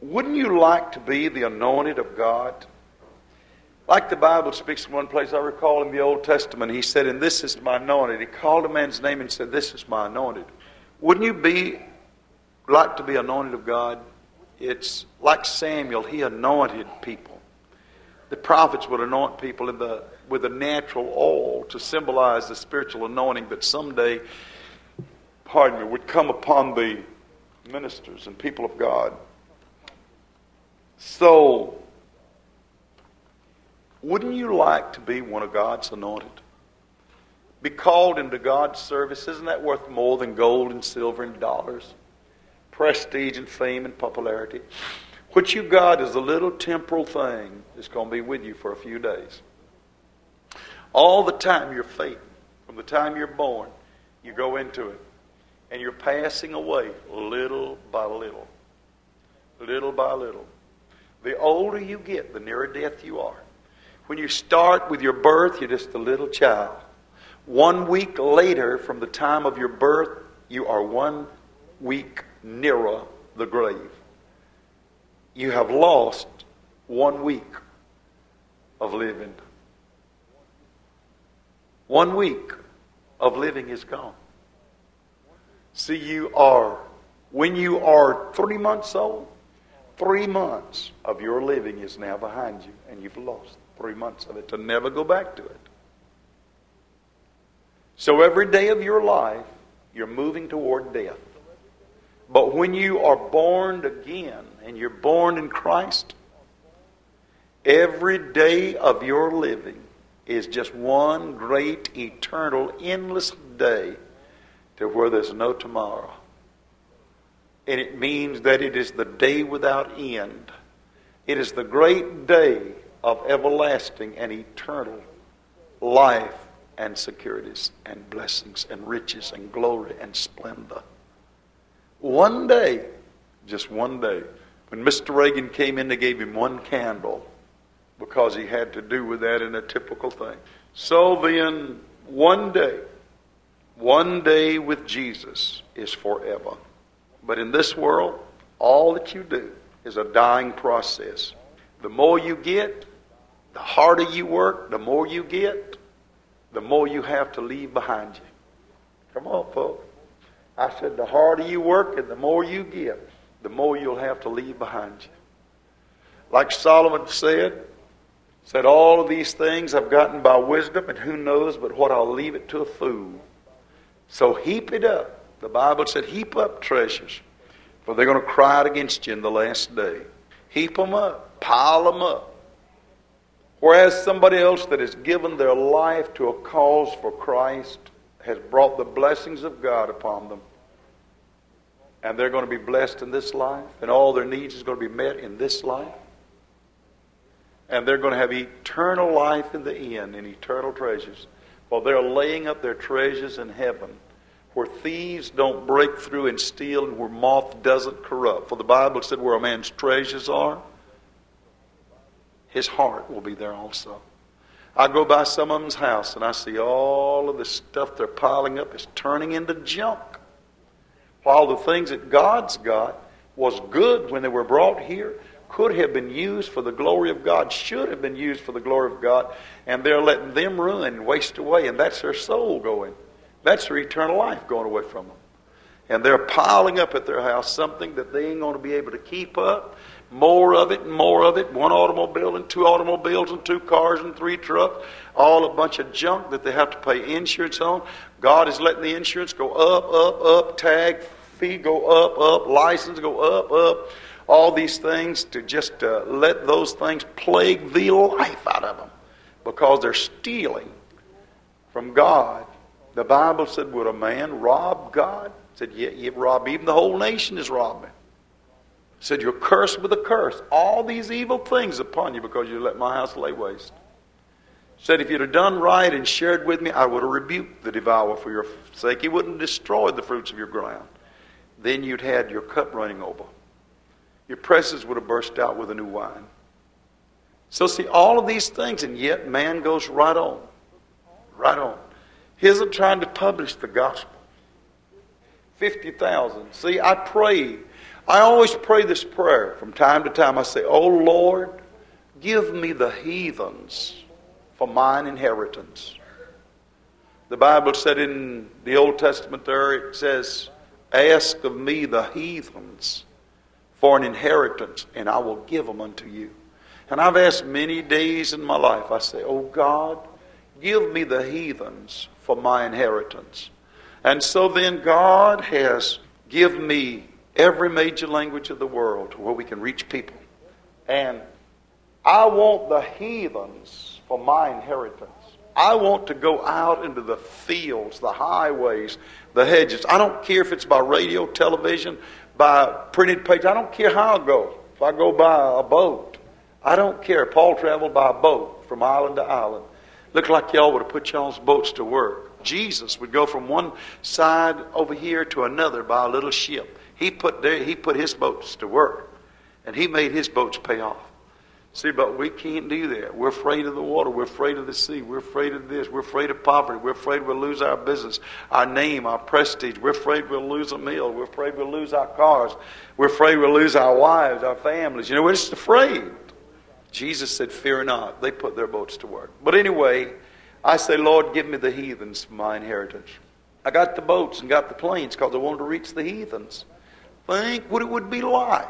Wouldn't you like to be the anointed of God? Like the Bible speaks in one place, I recall in the Old Testament, he said, and this is my anointed. He called a man's name and said, this is my anointed. Wouldn't you like to be anointed of God? It's like Samuel, he anointed people. The prophets would anoint people with a natural oil to symbolize the spiritual anointing that someday, would come upon the ministers and people of God. So, wouldn't you like to be one of God's anointed? Be called into God's service. Isn't that worth more than gold and silver and dollars? Prestige and fame and popularity. What you got is a little temporal thing that's going to be with you for a few days. All the time you're faithful. From the time you're born, you go into it. And you're passing away little by little. Little by little. The older you get, the nearer death you are. When you start with your birth, you're just a little child. 1 week later from the time of your birth, you are 1 week nearer the grave. You have lost 1 week of living. 1 week of living is gone. See, when you are 3 months old, 3 months of your living is now behind you, and you've lost 3 months of it to never go back to it. So every day of your life, you're moving toward death. But when you are born again, and you're born in Christ, every day of your living is just one great, eternal, endless day to where there's no tomorrow. And it means that it is the day without end. It is the great day of everlasting and eternal life and securities and blessings and riches and glory and splendor. One day, just one day, when Mr. Reagan came in, they gave him one candle because he had to do with that in a typical thing. So then, one day with Jesus is forever. But in this world, all that you do is a dying process. The more you get, the harder you work, the more you get, the more you have to leave behind you. Come on, folks. I said the harder you work and the more you get, the more you'll have to leave behind you. Like Solomon said all of these things I've gotten by wisdom, and who knows but what I'll leave it to a fool. So heap it up. The Bible said heap up treasures, for they're going to cry out against you in the last day. Heap them up. Pile them up. Whereas somebody else that has given their life to a cause for Christ has brought the blessings of God upon them. And they're going to be blessed in this life. And all their needs is going to be met in this life. And they're going to have eternal life in the end and eternal treasures. For they're laying up their treasures in heaven, where thieves don't break through and steal, and where moth doesn't corrupt. For the Bible said where a man's treasures are, his heart will be there also. I go by some of them's house and I see all of the stuff they're piling up is turning into junk. While the things that God's got was good when they were brought here, could have been used for the glory of God, should have been used for the glory of God, and they're letting them ruin and waste away, and that's their soul going. That's their eternal life going away from them. And they're piling up at their house something that they ain't going to be able to keep up. More of it and more of it. 1 automobile and 2 automobiles and 2 cars and 3 trucks. All a bunch of junk that they have to pay insurance on. God is letting the insurance go up. Tag fee go up. License go up. All these things to just let those things plague the life out of them. Because they're stealing from God. The Bible said, would a man rob God? It said, yeah, you rob. Even the whole nation is robbing. It said, you're cursed with a curse. All these evil things upon you because you let my house lay waste. It said, if you'd have done right and shared with me, I would have rebuked the devourer for your sake. He wouldn't have destroyed the fruits of your ground. Then you'd had your cup running over. Your presses would have burst out with a new wine. So see, all of these things, and yet man goes right on. Right on. He isn't trying to publish the gospel. 50,000. See, I pray I always pray this prayer from time to time. I say, "Oh Lord, give me the heathens for mine inheritance." The Bible said in the Old Testament there, it says, "Ask of me the heathens for an inheritance, and I will give them unto you." And I've asked many days in my life, I say, "Oh God, give me the heathens for my inheritance." And so then God has given me every major language of the world where we can reach people. And I want the heathens for my inheritance. I want to go out into the fields, the highways, the hedges. I don't care if it's by radio, television, by printed page. I don't care how I go. If I go by a boat, I don't care. Paul traveled by a boat from island to island. Looked like y'all would have put y'all's boats to work. Jesus would go from one side over here to another by a little ship. He put his boats to work, and he made his boats pay off. See, but we can't do that. We're afraid of the water. We're afraid of the sea. We're afraid of this. We're afraid of poverty. We're afraid we'll lose our business, our name, our prestige. We're afraid we'll lose a meal. We're afraid we'll lose our cars. We're afraid we'll lose our wives, our families. We're just afraid. Jesus said, "Fear not." They put their boats to work. But anyway, I say, "Lord, give me the heathens for my inheritance." I got the boats and got the planes because I wanted to reach the heathens. Think what it would be like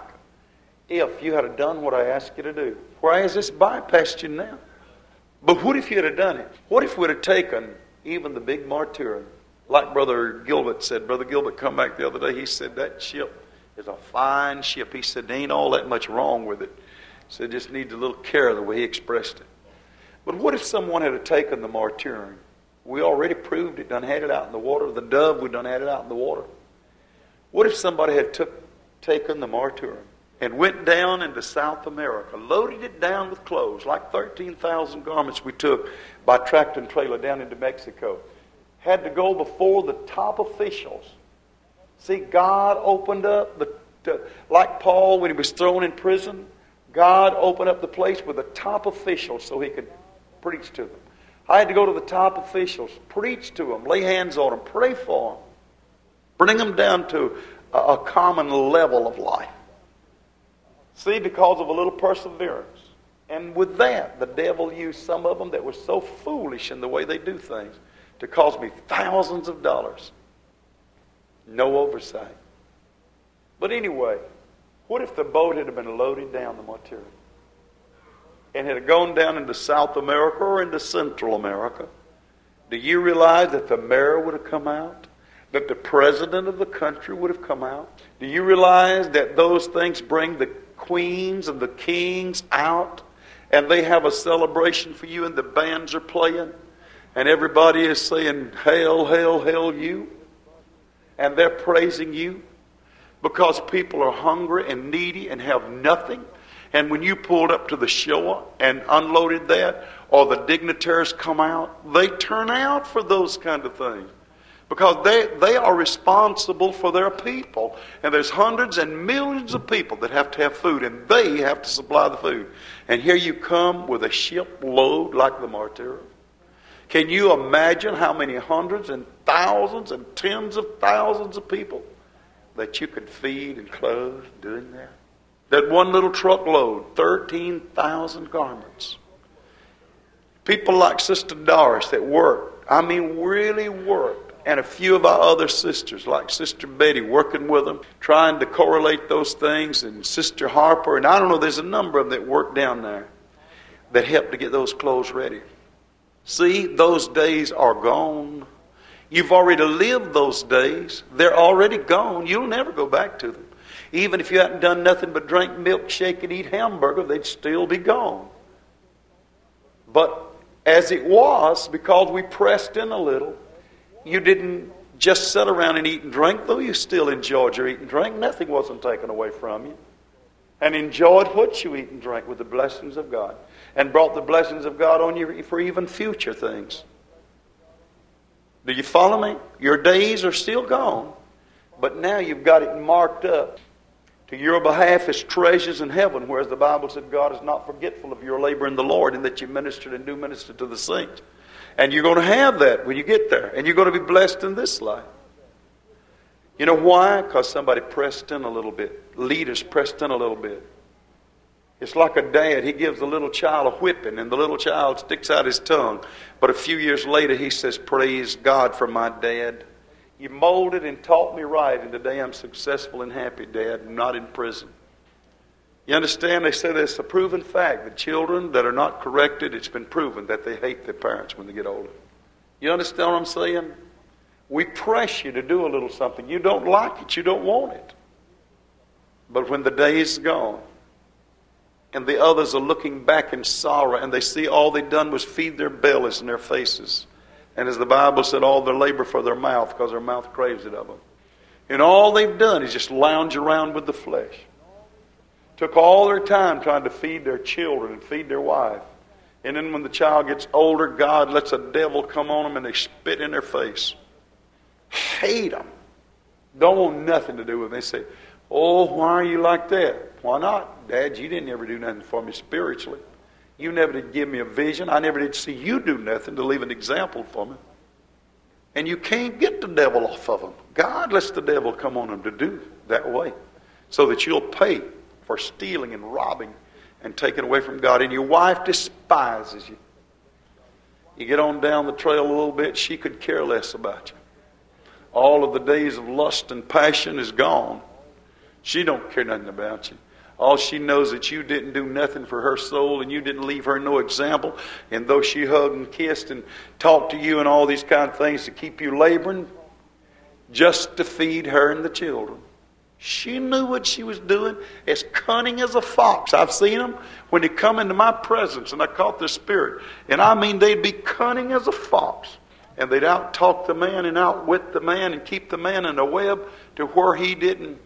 if you had done what I asked you to do. Whereas this bypassed you now. But what if you had done it? What if we'd have taken even the big martyr? Like Brother Gilbert said. Brother Gilbert come back the other day. He said, "That ship is a fine ship." He said, "There ain't all that much wrong with it." He said, "Just needs a little care," the way he expressed it. But what if someone had taken the martyr? We already proved it, done had it out in the water. The dove, we done had it out in the water. What if somebody had taken the martyr and went down into South America, loaded it down with clothes, like 13,000 garments we took by tractor and trailer down into Mexico, had to go before the top officials. See, God opened up, like Paul when he was thrown in prison, God opened up the place with the top officials so he could preach to them. I had to go to the top officials, preach to them, lay hands on them, pray for them, bring them down to a common level of life. See, because of a little perseverance. And with that, the devil used some of them that were so foolish in the way they do things to cost me thousands of dollars. No oversight. But anyway, what if the boat had been loaded down the material and had gone down into South America or into Central America? Do you realize that the mayor would have come out? That the president of the country would have come out? Do you realize that those things bring the queens and the kings out, and they have a celebration for you, and the bands are playing, and everybody is saying, "Hail, hail, hail you," and they're praising you because people are hungry and needy and have nothing? And when you pulled up to the shore and unloaded that, or the dignitaries come out, they turn out for those kind of things. Because they are responsible for their people. And there's hundreds and millions of people that have to have food, and they have to supply the food. And here you come with a shipload like the martyr. Can you imagine how many hundreds and thousands and tens of thousands of people that you could feed and clothe doing that? That one little truckload, 13,000 garments. People like Sister Doris that worked, really worked. And a few of our other sisters, like Sister Betty, working with them, trying to correlate those things, and Sister Harper, and I don't know, there's a number of them that work down there that help to get those clothes ready. See, those days are gone. You've already lived those days. They're already gone. You'll never go back to them. Even if you hadn't done nothing but drink milkshake and eat hamburger, they'd still be gone. But as it was, because we pressed in a little, you didn't just sit around and eat and drink, though you still enjoyed your eat and drink. Nothing wasn't taken away from you. And enjoyed what you eat and drink with the blessings of God. And brought the blessings of God on you for even future things. Do you follow me? Your days are still gone. But now you've got it marked up to your behalf as treasures in heaven. Whereas the Bible said God is not forgetful of your labor in the Lord, and that you ministered and do minister to the saints. And you're going to have that when you get there. And you're going to be blessed in this life. You know why? Because somebody pressed in a little bit. Leaders pressed in a little bit. It's like a dad. He gives the little child a whipping, and the little child sticks out his tongue. But a few years later, he says, praise God for my dad. You molded and taught me right, and today I'm successful and happy, Dad. I'm not in prison. You understand? They say it's a proven fact that children that are not corrected, it's been proven that they hate their parents when they get older. You understand what I'm saying? We press you to do a little something. You don't like it. You don't want it. But when the day is gone, and the others are looking back in sorrow, and they see all they've done was feed their bellies and their faces. And as the Bible said, all their labor for their mouth, because their mouth craves it of them. And all they've done is just lounge around with the flesh. Took all their time trying to feed their children and feed their wife. And then when the child gets older, God lets a devil come on them and they spit in their face. Hate them. Don't want nothing to do with them. They say, oh, why are you like that? Why not? Dad, you didn't ever do nothing for me spiritually. You never did give me a vision. I never did see you do nothing to leave an example for me. And you can't get the devil off of them. God lets the devil come on them to do that way. So that you'll pay for stealing and robbing and taking away from God. And your wife despises you. You get on down the trail a little bit, she could care less about you. All of the days of lust and passion is gone. She don't care nothing about you. All she knows that you didn't do nothing for her soul and you didn't leave her no example. And though she hugged and kissed and talked to you and all these kind of things to keep you laboring, just to feed her and the children. She knew what she was doing, as cunning as a fox. I've seen them when they come into my presence and I caught their spirit. And I mean, they'd be cunning as a fox. And they'd out-talk the man and outwit the man and keep the man in a web to where he didn't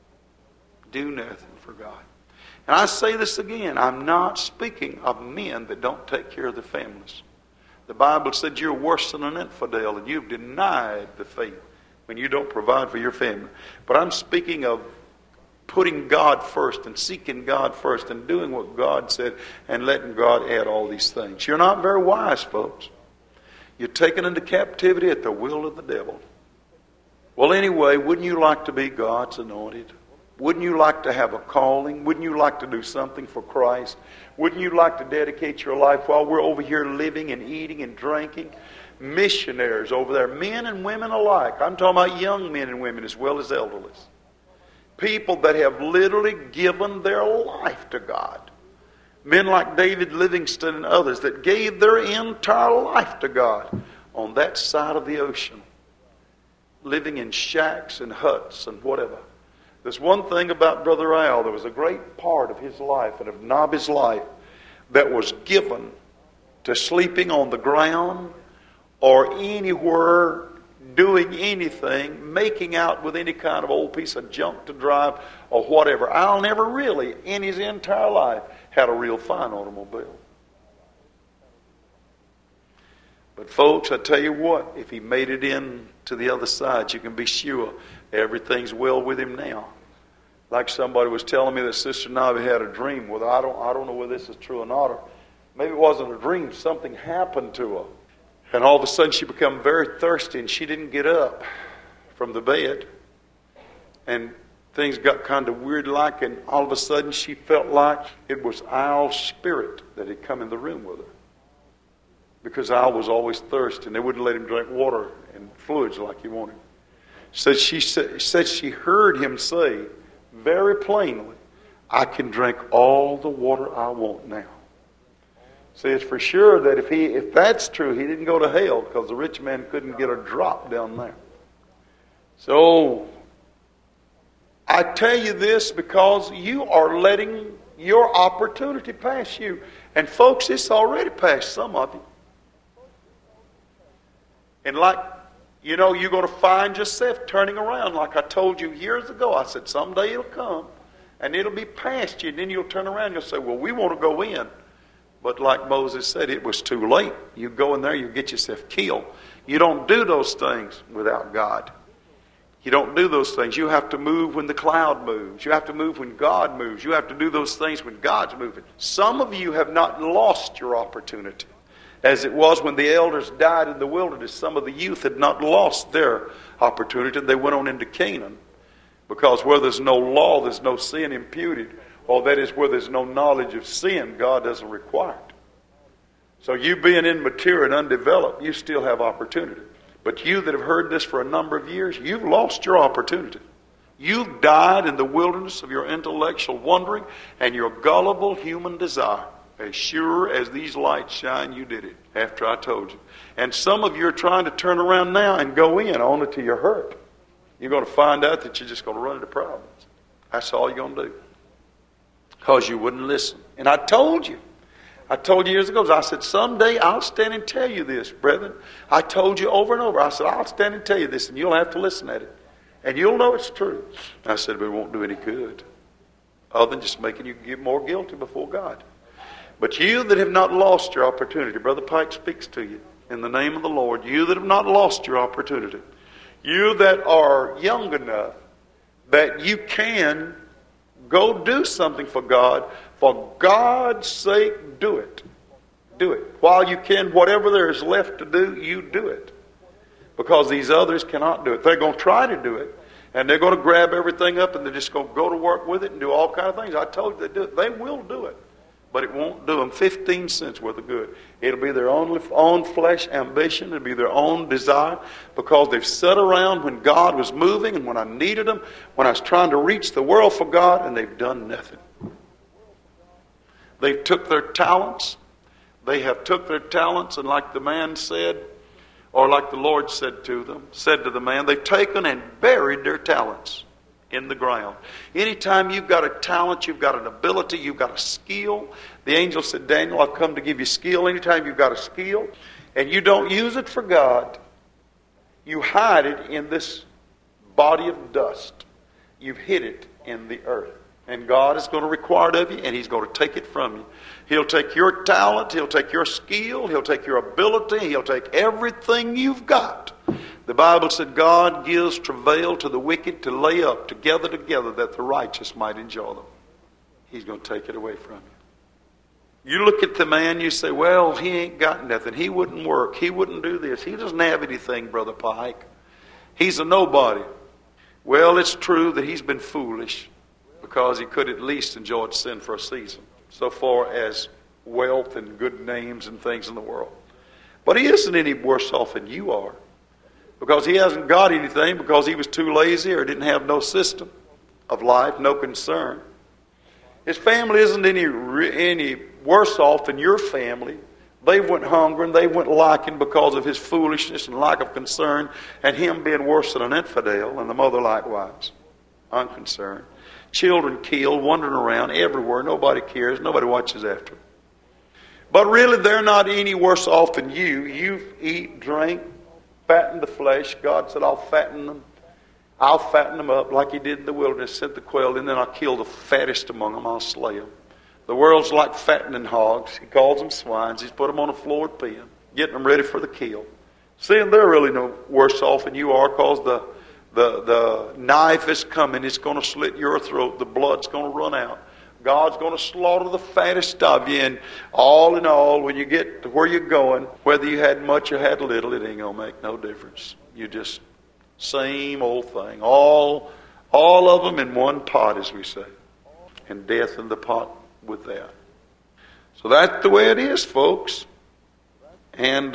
do nothing for God. And I say this again, I'm not speaking of men that don't take care of their families. The Bible said you're worse than an infidel and you've denied the faith when you don't provide for your family. But I'm speaking of putting God first and seeking God first and doing what God said and letting God add all these things. You're not very wise, folks. You're taken into captivity at the will of the devil. Well, anyway, wouldn't you like to be God's anointed? Wouldn't you like to have a calling? Wouldn't you like to do something for Christ? Wouldn't you like to dedicate your life while we're over here living and eating and drinking? Missionaries over there, men and women alike. I'm talking about young men and women as well as elderly. People that have literally given their life to God. Men like David Livingston and others that gave their entire life to God on that side of the ocean. Living in shacks and huts and whatever. There's one thing about Brother Al. There was a great part of his life and of Nobby's life that was given to sleeping on the ground or anywhere, doing anything, making out with any kind of old piece of junk to drive or whatever. Al never really, in his entire life, had a real fine automobile. But folks, I tell you what, if he made it in to the other side, you can be sure everything's well with him now. Like somebody was telling me that Sister Nobby had a dream. Well, I don't know whether this is true or not. Or maybe it wasn't a dream. Something happened to her. And all of a sudden she became very thirsty and she didn't get up from the bed. And things got kind of weird like, and all of a sudden she felt like it was Al's spirit that had come in the room with her. Because Al was always thirsty and they wouldn't let him drink water and fluids like he wanted. So she said she heard him say very plainly, I can drink all the water I want now. See, it's for sure that if that's true, he didn't go to hell because the rich man couldn't get a drop down there. So, I tell you this because you are letting your opportunity pass you. And folks, it's already passed some of you. And like, you're going to find yourself turning around like I told you years ago. I said, someday it'll come and it'll be past you. And then you'll turn around and you'll say, well, we want to go in. But like Moses said, it was too late. You go in there, you get yourself killed. You don't do those things without God. You don't do those things. You have to move when the cloud moves. You have to move when God moves. You have to do those things when God's moving. Some of you have not lost your opportunity. As it was when the elders died in the wilderness, some of the youth had not lost their opportunity. They went on into Canaan. Because where there's no law, there's no sin imputed. Or that is where there's no knowledge of sin, God doesn't require it. So you being immature and undeveloped, you still have opportunity. But you that have heard this for a number of years, you've lost your opportunity. You've died in the wilderness of your intellectual wondering and your gullible human desire. As sure as these lights shine, you did it after I told you. And some of you are trying to turn around now and go in only to your hurt. You're going to find out that you're just going to run into problems. That's all you're going to do. Because you wouldn't listen. And I told you years ago, I said, someday I'll stand and tell you this, brethren. I told you over and over. I said, I'll stand and tell you this, and you'll have to listen at it. And you'll know it's true. I said, but it won't do any good. Other than just making you get more guilty before God. But you that have not lost your opportunity, Brother Pike speaks to you in the name of the Lord. You that have not lost your opportunity. You that are young enough that you can go do something for God. For God's sake, do it. Do it. While you can, whatever there is left to do, you do it. Because these others cannot do it. They're going to try to do it. And they're going to grab everything up and they're just going to go to work with it and do all kinds of things. I told you they do it. They will do it. But it won't do them 15 cents worth of good. It'll be their own flesh ambition. It'll be their own desire. Because they've sat around when God was moving and when I needed them. When I was trying to reach the world for God, and they've done nothing. They've took their talents. They have took their talents, and like the man said, or like the Lord said to the man, they've taken and buried their talents in the ground. Anytime you've got a talent, you've got an ability, you've got a skill. The angel said, Daniel, I've come to give you skill. Anytime you've got a skill and you don't use it for God, you hide it in this body of dust. You've hid it in the earth. And God is going to require it of you, and He's going to take it from you. He'll take your talent, He'll take your skill, He'll take your ability, He'll take everything you've got. The Bible said God gives travail to the wicked to lay up together that the righteous might enjoy them. He's going to take it away from you. You look at the man, you say, well, he ain't got nothing. He wouldn't work. He wouldn't do this. He doesn't have anything, Brother Pike. He's a nobody. Well, it's true that he's been foolish because he could at least enjoy sin for a season, so far as wealth and good names and things in the world. But he isn't any worse off than you are. Because he hasn't got anything, because he was too lazy or didn't have no system of life, no concern. His family isn't any worse off than your family. They went hungry and they went lacking because of his foolishness and lack of concern, and him being worse than an infidel, and the mother likewise, unconcerned. Children killed, wandering around everywhere. Nobody cares. Nobody watches after them. But really, they're not any worse off than you. You eat, drink, fatten the flesh. God said, I'll fatten them. I'll fatten them up like He did in the wilderness, sent the quail, and then I'll kill the fattest among them. I'll slay them. The world's like fattening hogs. He calls them swines. He's put them on a floored pen, getting them ready for the kill. Seeing they're really no worse off than you are, because the knife is coming. It's going to slit your throat. The blood's going to run out. God's going to slaughter the fattest of you. And all in all, when you get to where you're going, whether you had much or had little, it ain't going to make no difference. You just, same old thing. All of them in one pot, as we say. And death in the pot with that. So that's the way it is, folks. And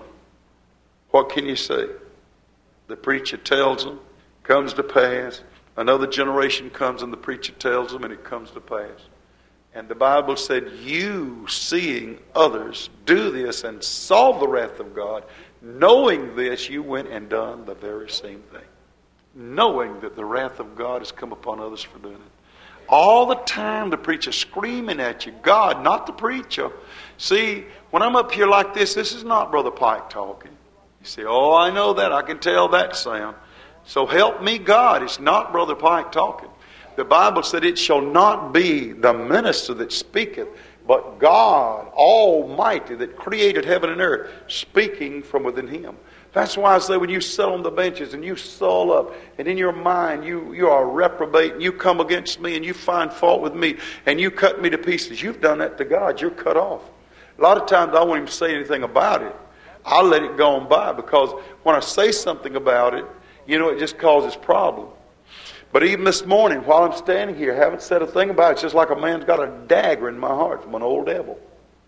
what can you say? The preacher tells them, comes to pass. Another generation comes and the preacher tells them, and it comes to pass. And the Bible said, you seeing others do this and saw the wrath of God, knowing this, you went and done the very same thing. Knowing that the wrath of God has come upon others for doing it. All the time the preacher screaming at you, God, not the preacher. See, when I'm up here like this is not Brother Pike talking. You say, oh, I know that. I can tell that sound. So help me God. It's not Brother Pike talking. The Bible said it shall not be the minister that speaketh, but God Almighty that created heaven and earth speaking from within Him. That's why I say when you sit on the benches and you soul up and in your mind you are reprobate and you come against me and you find fault with me and you cut me to pieces, you've done that to God. You're cut off. A lot of times I won't even say anything about it. I'll let it go on by, because when I say something about it, it just causes problems. But even this morning, while I'm standing here, I haven't said a thing about it. It's just like a man's got a dagger in my heart from an old devil.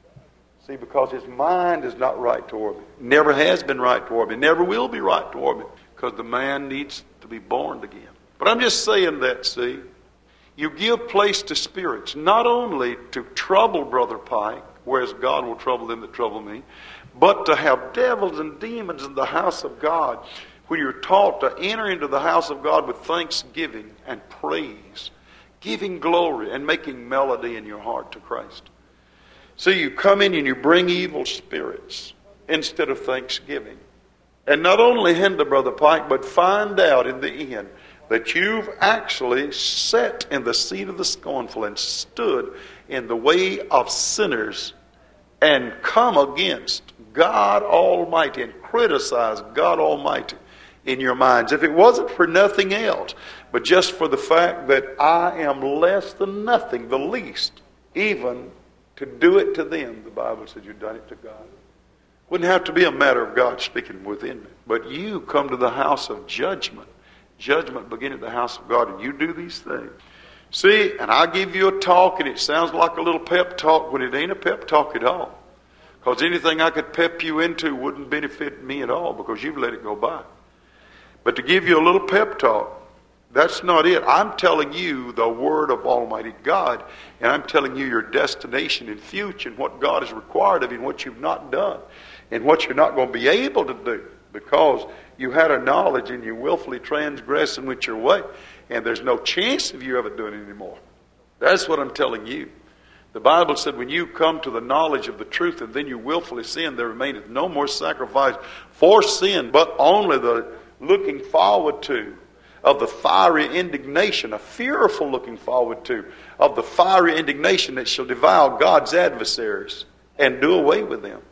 See, because his mind is not right toward me. Never has been right toward me. Never will be right toward me. Because the man needs to be born again. But I'm just saying that, see. You give place to spirits, not only to trouble Brother Pike, whereas God will trouble them that trouble me, but to have devils and demons in the house of God, when you're taught to enter into the house of God with thanksgiving and praise, giving glory and making melody in your heart to Christ. So you come in and you bring evil spirits instead of thanksgiving. And not only hinder Brother Pike, but find out in the end that you've actually sat in the seat of the scornful and stood in the way of sinners and come against God Almighty and criticize God Almighty in your minds. If it wasn't for nothing else, but just for the fact that I am less than nothing, the least, even to do it to them, the Bible says you've done it to God. Wouldn't have to be a matter of God speaking within me. But you come to the house of judgment. Judgment begin at the house of God, and you do these things. See, and I give you a talk, and it sounds like a little pep talk, when it ain't a pep talk at all. Because anything I could pep you into wouldn't benefit me at all, because you've let it go by. But to give you a little pep talk, that's not it. I'm telling you the Word of Almighty God, and I'm telling you your destination in future, and what God has required of you, and what you've not done, and what you're not going to be able to do, because you had a knowledge and you willfully transgressed and went your way, and there's no chance of you ever doing it anymore. That's what I'm telling you. The Bible said when you come to the knowledge of the truth and then you willfully sin, there remaineth no more sacrifice for sin, but only the looking forward to of the fiery indignation, a fearful looking forward to of the fiery indignation that shall devour God's adversaries and do away with them.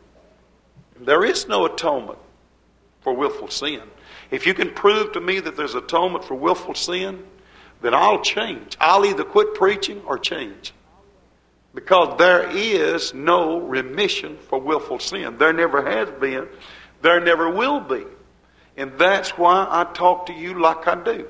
There is no atonement for willful sin. If you can prove to me that there's atonement for willful sin, then I'll change. I'll either quit preaching or change. Because there is no remission for willful sin. There never has been. There never will be. And that's why I talk to you like I do.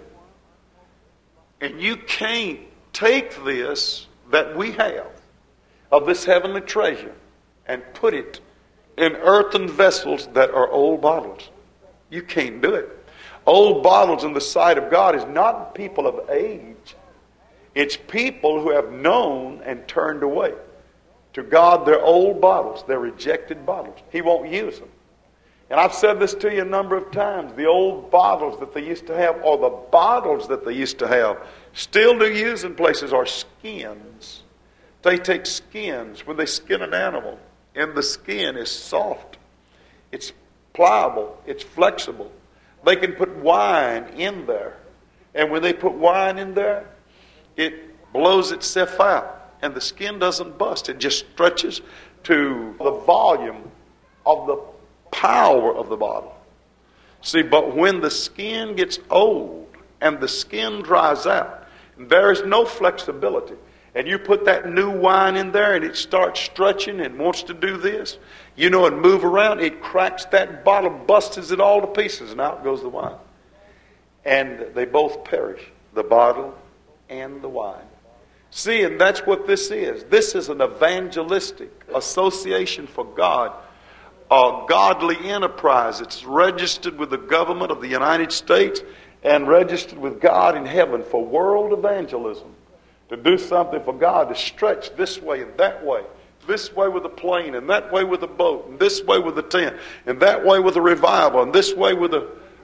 And you can't take this that we have of this heavenly treasure and put it in earthen vessels that are old bottles. You can't do it. Old bottles in the sight of God is not people of age. It's people who have known and turned away. To God, they're old bottles. They're rejected bottles. He won't use them. And I've said this to you a number of times. The old bottles that they used to have, or the bottles that they used to have, still do use in places, are skins. They take skins when they skin an animal, and the skin is soft. It's pliable. It's flexible. They can put wine in there. And when they put wine in there, it blows itself out. And the skin doesn't bust. It just stretches to the volume of the power of the bottle. See, but when the skin gets old and the skin dries out, there is no flexibility. And you put that new wine in there and it starts stretching and wants to do this, and move around, it cracks that bottle, busts it all to pieces, and out goes the wine. And they both perish, the bottle and the wine. See, and that's what this is. This is an evangelistic association for God, a godly enterprise. It's registered with the government of the United States and registered with God in heaven for world evangelism. To do something for God, to stretch this way and that way. This way with a plane, and that way with a boat, and this way with a tent, and that way with a revival, and this way with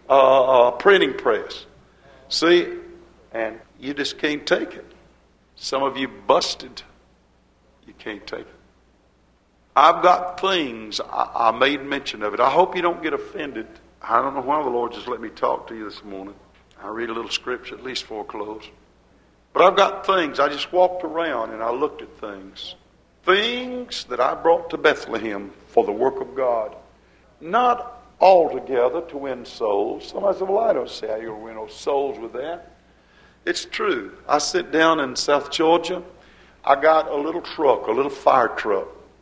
a printing press. See, and you just can't take it. Some of you busted. You can't take it. I've got things, I made mention of it. I hope you don't get offended. I don't know why the Lord just let me talk to you this morning. I read a little scripture, at least before close. But I've got things. I just walked around and I looked at things. Things that I brought to Bethlehem for the work of God. Not altogether to win souls. Somebody said, well, I don't see how you'll win no souls with that. It's true. I sit down in South Georgia. I got a little truck, a little fire truck.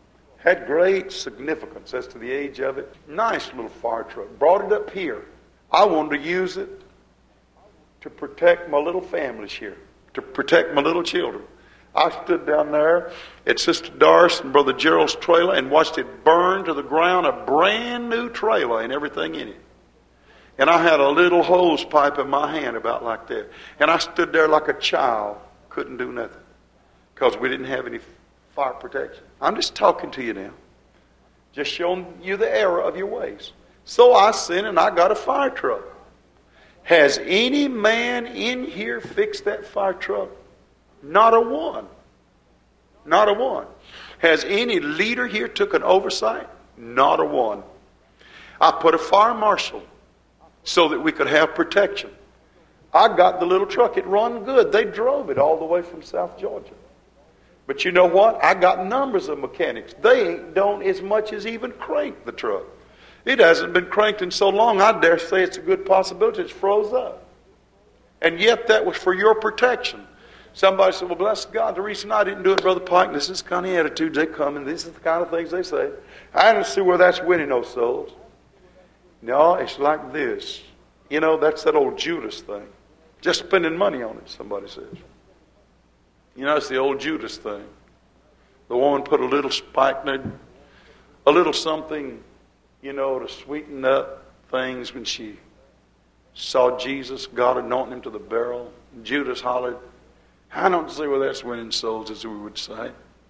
Had great significance as to the age of it. Nice little fire truck. Brought it up here. I wanted to use it to protect my little families here, to protect my little children. I stood down there at Sister Doris and Brother Gerald's trailer and watched it burn to the ground, a brand new trailer and everything in it. And I had a little hose pipe in my hand about like that. And I stood there like a child, couldn't do nothing because we didn't have any fire protection. I'm just talking to you now, just showing you the error of your ways. So I sent and I got a fire truck. Has any man in here fixed that fire truck? Not a one. Not a one. Has any leader here took an oversight? Not a one. I put a fire marshal so that we could have protection. I got the little truck. It run good. They drove it all the way from South Georgia. But you know what? I got numbers of mechanics. They ain't done as much as even crank the truck. It hasn't been cranked in so long, I dare say it's a good possibility it's froze up. And yet that was for your protection. Somebody said, well, bless God, the reason I didn't do it, Brother Pike, this is the kind of attitudes they come in, these are the kind of things they say. I don't see where that's winning those souls. No, it's like this. You know, that's that old Judas thing. Just spending money on it, somebody says. You know, it's the old Judas thing. The woman put a little spikenard, a little something, you know, to sweeten up things when she saw Jesus, God anointing him to the barrel. Judas hollered, I don't see where that's winning souls, as we would say.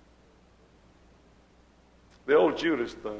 The old Judas thing.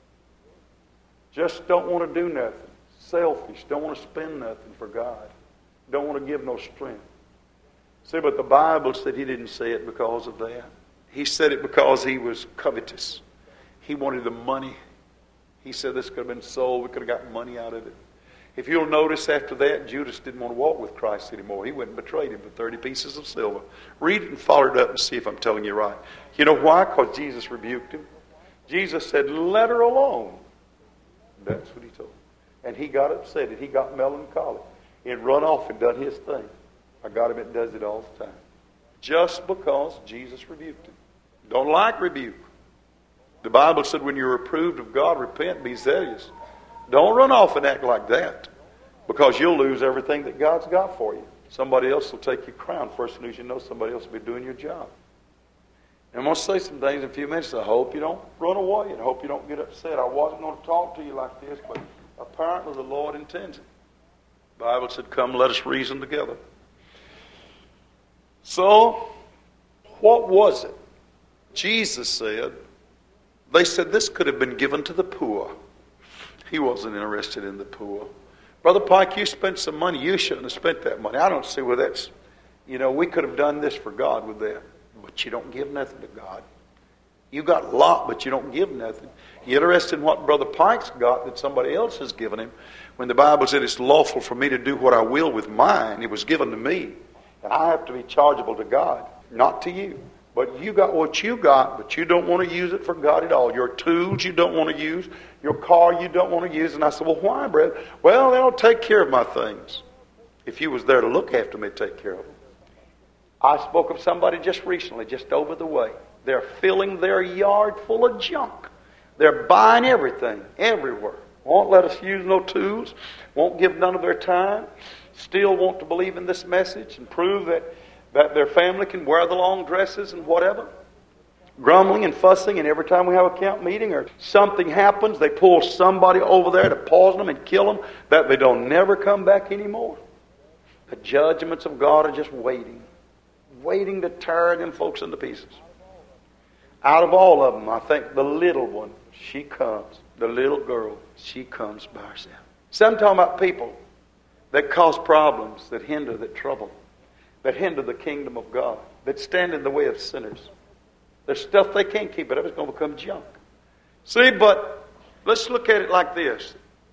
Just don't want to do nothing. Selfish. Don't want to spend nothing for God. Don't want to give no strength. See, but the Bible said he didn't say it because of that. He said it because he was covetous. He wanted the money. He said this could have been sold. We could have got money out of it. If you'll notice after that, Judas didn't want to walk with Christ anymore. He went and betrayed him for 30 pieces of silver. Read it and follow it up and see if I'm telling you right. You know why? Because Jesus rebuked him. Jesus said, let her alone. That's what he told him. And he got upset and he got melancholy. He'd run off and done his thing. I got him that does it all the time. Just because Jesus rebuked him. Don't like rebuke. The Bible said when you're reproved of God, repent, be zealous. Don't run off and act like that, because you'll lose everything that God's got for you. Somebody else will take your crown. First news you know, somebody else will be doing your job. And I'm going to say some things in a few minutes. I hope you don't run away and I hope you don't get upset. I wasn't going to talk to you like this, but apparently the Lord intends it. The Bible said, come, let us reason together. So, what was it? Jesus said, they said this could have been given to the poor. He wasn't interested in the poor. Brother Pike, you spent some money. You shouldn't have spent that money. I don't see where that's, you know, we could have done this for God with that. But you don't give nothing to God. You got a lot, but you don't give nothing. You're interested in what Brother Pike's got that somebody else has given him. When the Bible said it's lawful for me to do what I will with mine, it was given to me. And I have to be chargeable to God, not to you. But you got what you got, but you don't want to use it for God at all. Your tools you don't want to use. Your car you don't want to use. And I said, well, why, brother? Well, they don't take care of my things. If you was there to look after me, take care of them. I spoke of somebody just recently, just over the way. They're filling their yard full of junk. They're buying everything, everywhere. Won't let us use no tools. Won't give none of their time. Still want to believe in this message and prove that their family can wear the long dresses and whatever. Grumbling and fussing, and every time we have a camp meeting or something happens, they pull somebody over there to poison them and kill them, that they don't never come back anymore. The judgments of God are just waiting to tear them folks into pieces. Out of all of them, I think the little one, she comes. The little girl, she comes by herself. So I'm talking about people that cause problems, that hinder, that trouble, that hinder the kingdom of God, that stand in the way of sinners. There's stuff they can't keep it up. It's going to become junk. See, but let's look at it like this.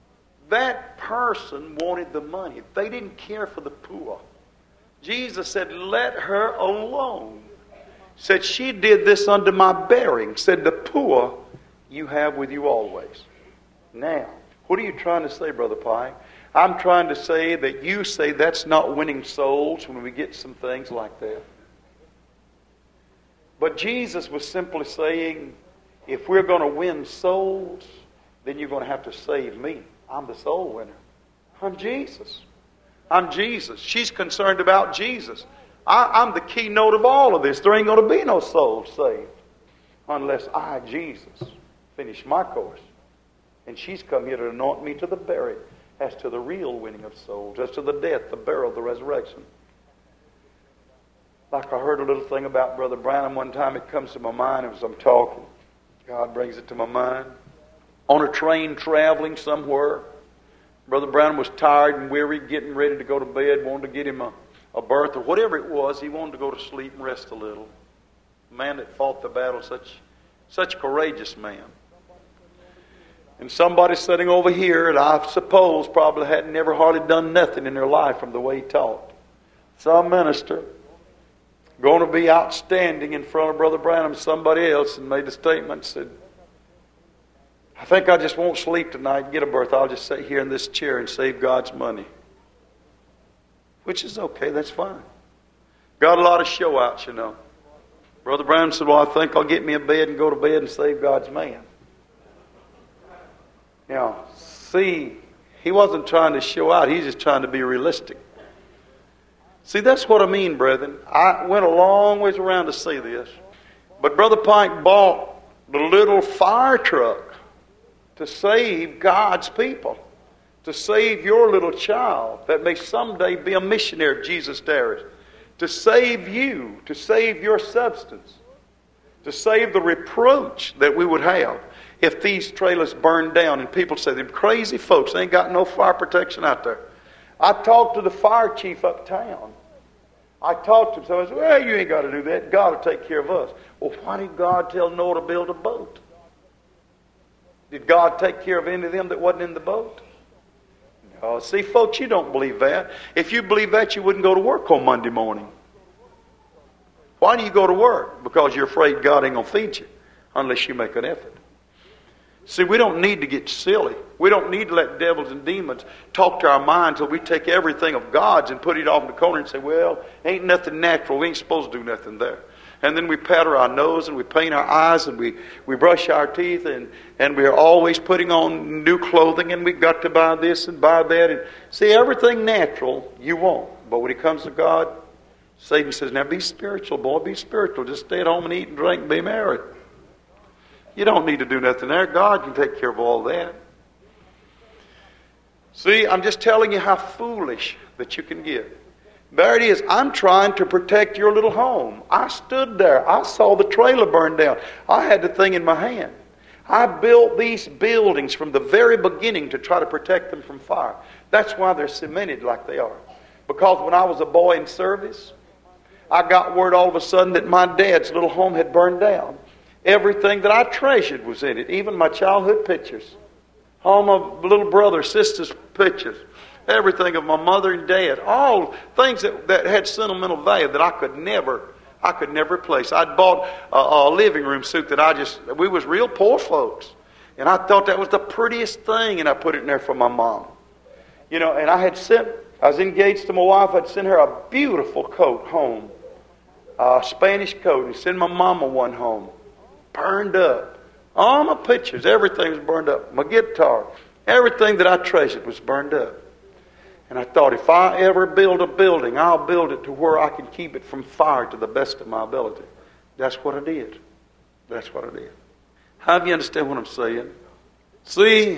That person wanted the money. They didn't care for the poor. Jesus said, let her alone. Said, she did this under my bearing. Said, the poor you have with you always. Now, what are you trying to say, Brother Pike? I'm trying to say that you say that's not winning souls when we get some things like that. But Jesus was simply saying, If we're going to win souls, then you're going to have to save me. I'm the soul winner. I'm Jesus. I'm Jesus. She's concerned about Jesus. I'm the keynote of all of this. There ain't going to be no souls saved unless I, Jesus, finish my course. And she's come here to anoint me to the buried, as to the real winning of souls, as to the death, the burial, the resurrection. Like I heard a little thing about Brother Branham one time. It comes to my mind as I'm talking. God brings it to my mind. On a train traveling somewhere, Brother Branham was tired and weary, getting ready to go to bed, wanted to get him a berth or whatever it was. He wanted to go to sleep and rest a little. A man that fought the battle, such a courageous man. And somebody sitting over here that I suppose probably had never hardly done nothing in their life from the way he taught. Some minister going to be outstanding in front of Brother Branham, somebody else, and made the statement, said, I think I just won't sleep tonight and get a berth. I'll just sit here in this chair and save God's money. Which is okay, that's fine. Got a lot of show outs, you know. Brother Branham said, well, I think I'll get me a bed and go to bed and save God's man. Now, see, he wasn't trying to show out. He's just trying to be realistic. See, that's what I mean, brethren. I went a long ways around to say this. But Brother Pike bought the little fire truck to save God's people, to save your little child that may someday be a missionary if Jesus tarries, to save you, to save your substance, to save the reproach that we would have if these trailers burned down. And people say, them crazy folks, they ain't got no fire protection out there. I talked to the fire chief uptown. I talked to him. So I said, well, you ain't got to do that. God will take care of us. Well, why did God tell Noah to build a boat? Did God take care of any of them that wasn't in the boat? No. See, folks, you don't believe that. If you believe that, you wouldn't go to work on Monday morning. Why do you go to work? Because you're afraid God ain't going to feed you unless you make an effort. See, we don't need to get silly. We don't need to let devils and demons talk to our minds till we take everything of God's and put it off in the corner and say, well, ain't nothing natural. We ain't supposed to do nothing there. And then we powder our nose and we paint our eyes and we brush our teeth and we're always putting on new clothing and we've got to buy this and buy that. And see, everything natural you want. But when it comes to God, Satan says, now be spiritual, boy, be spiritual. Just stay at home and eat and drink and be merry. You don't need to do nothing there. God can take care of all that. See, I'm just telling you how foolish that you can get. There it is. I'm trying to protect your little home. I stood there. I saw the trailer burn down. I had the thing in my hand. I built these buildings from the very beginning to try to protect them from fire. That's why they're cemented like they are. Because when I was a boy in service, I got word all of a sudden that my dad's little home had burned down. Everything that I treasured was in it, even my childhood pictures. All my little brother, sister's pictures. Everything of my mother and dad. All things that had sentimental value that I could never replace. I'd bought a living room suit that we was real poor folks. And I thought that was the prettiest thing, and I put it in there for my mom. You know, and I was engaged to my wife. I'd sent her a beautiful coat home. A Spanish coat. And sent my mama one home. Burned up. All my pictures, everything was burned up. My guitar, everything that I treasured was burned up. And I thought, if I ever build a building, I'll build it to where I can keep it from fire to the best of my ability. That's what I did. That's what I did. How do you understand what I'm saying? See,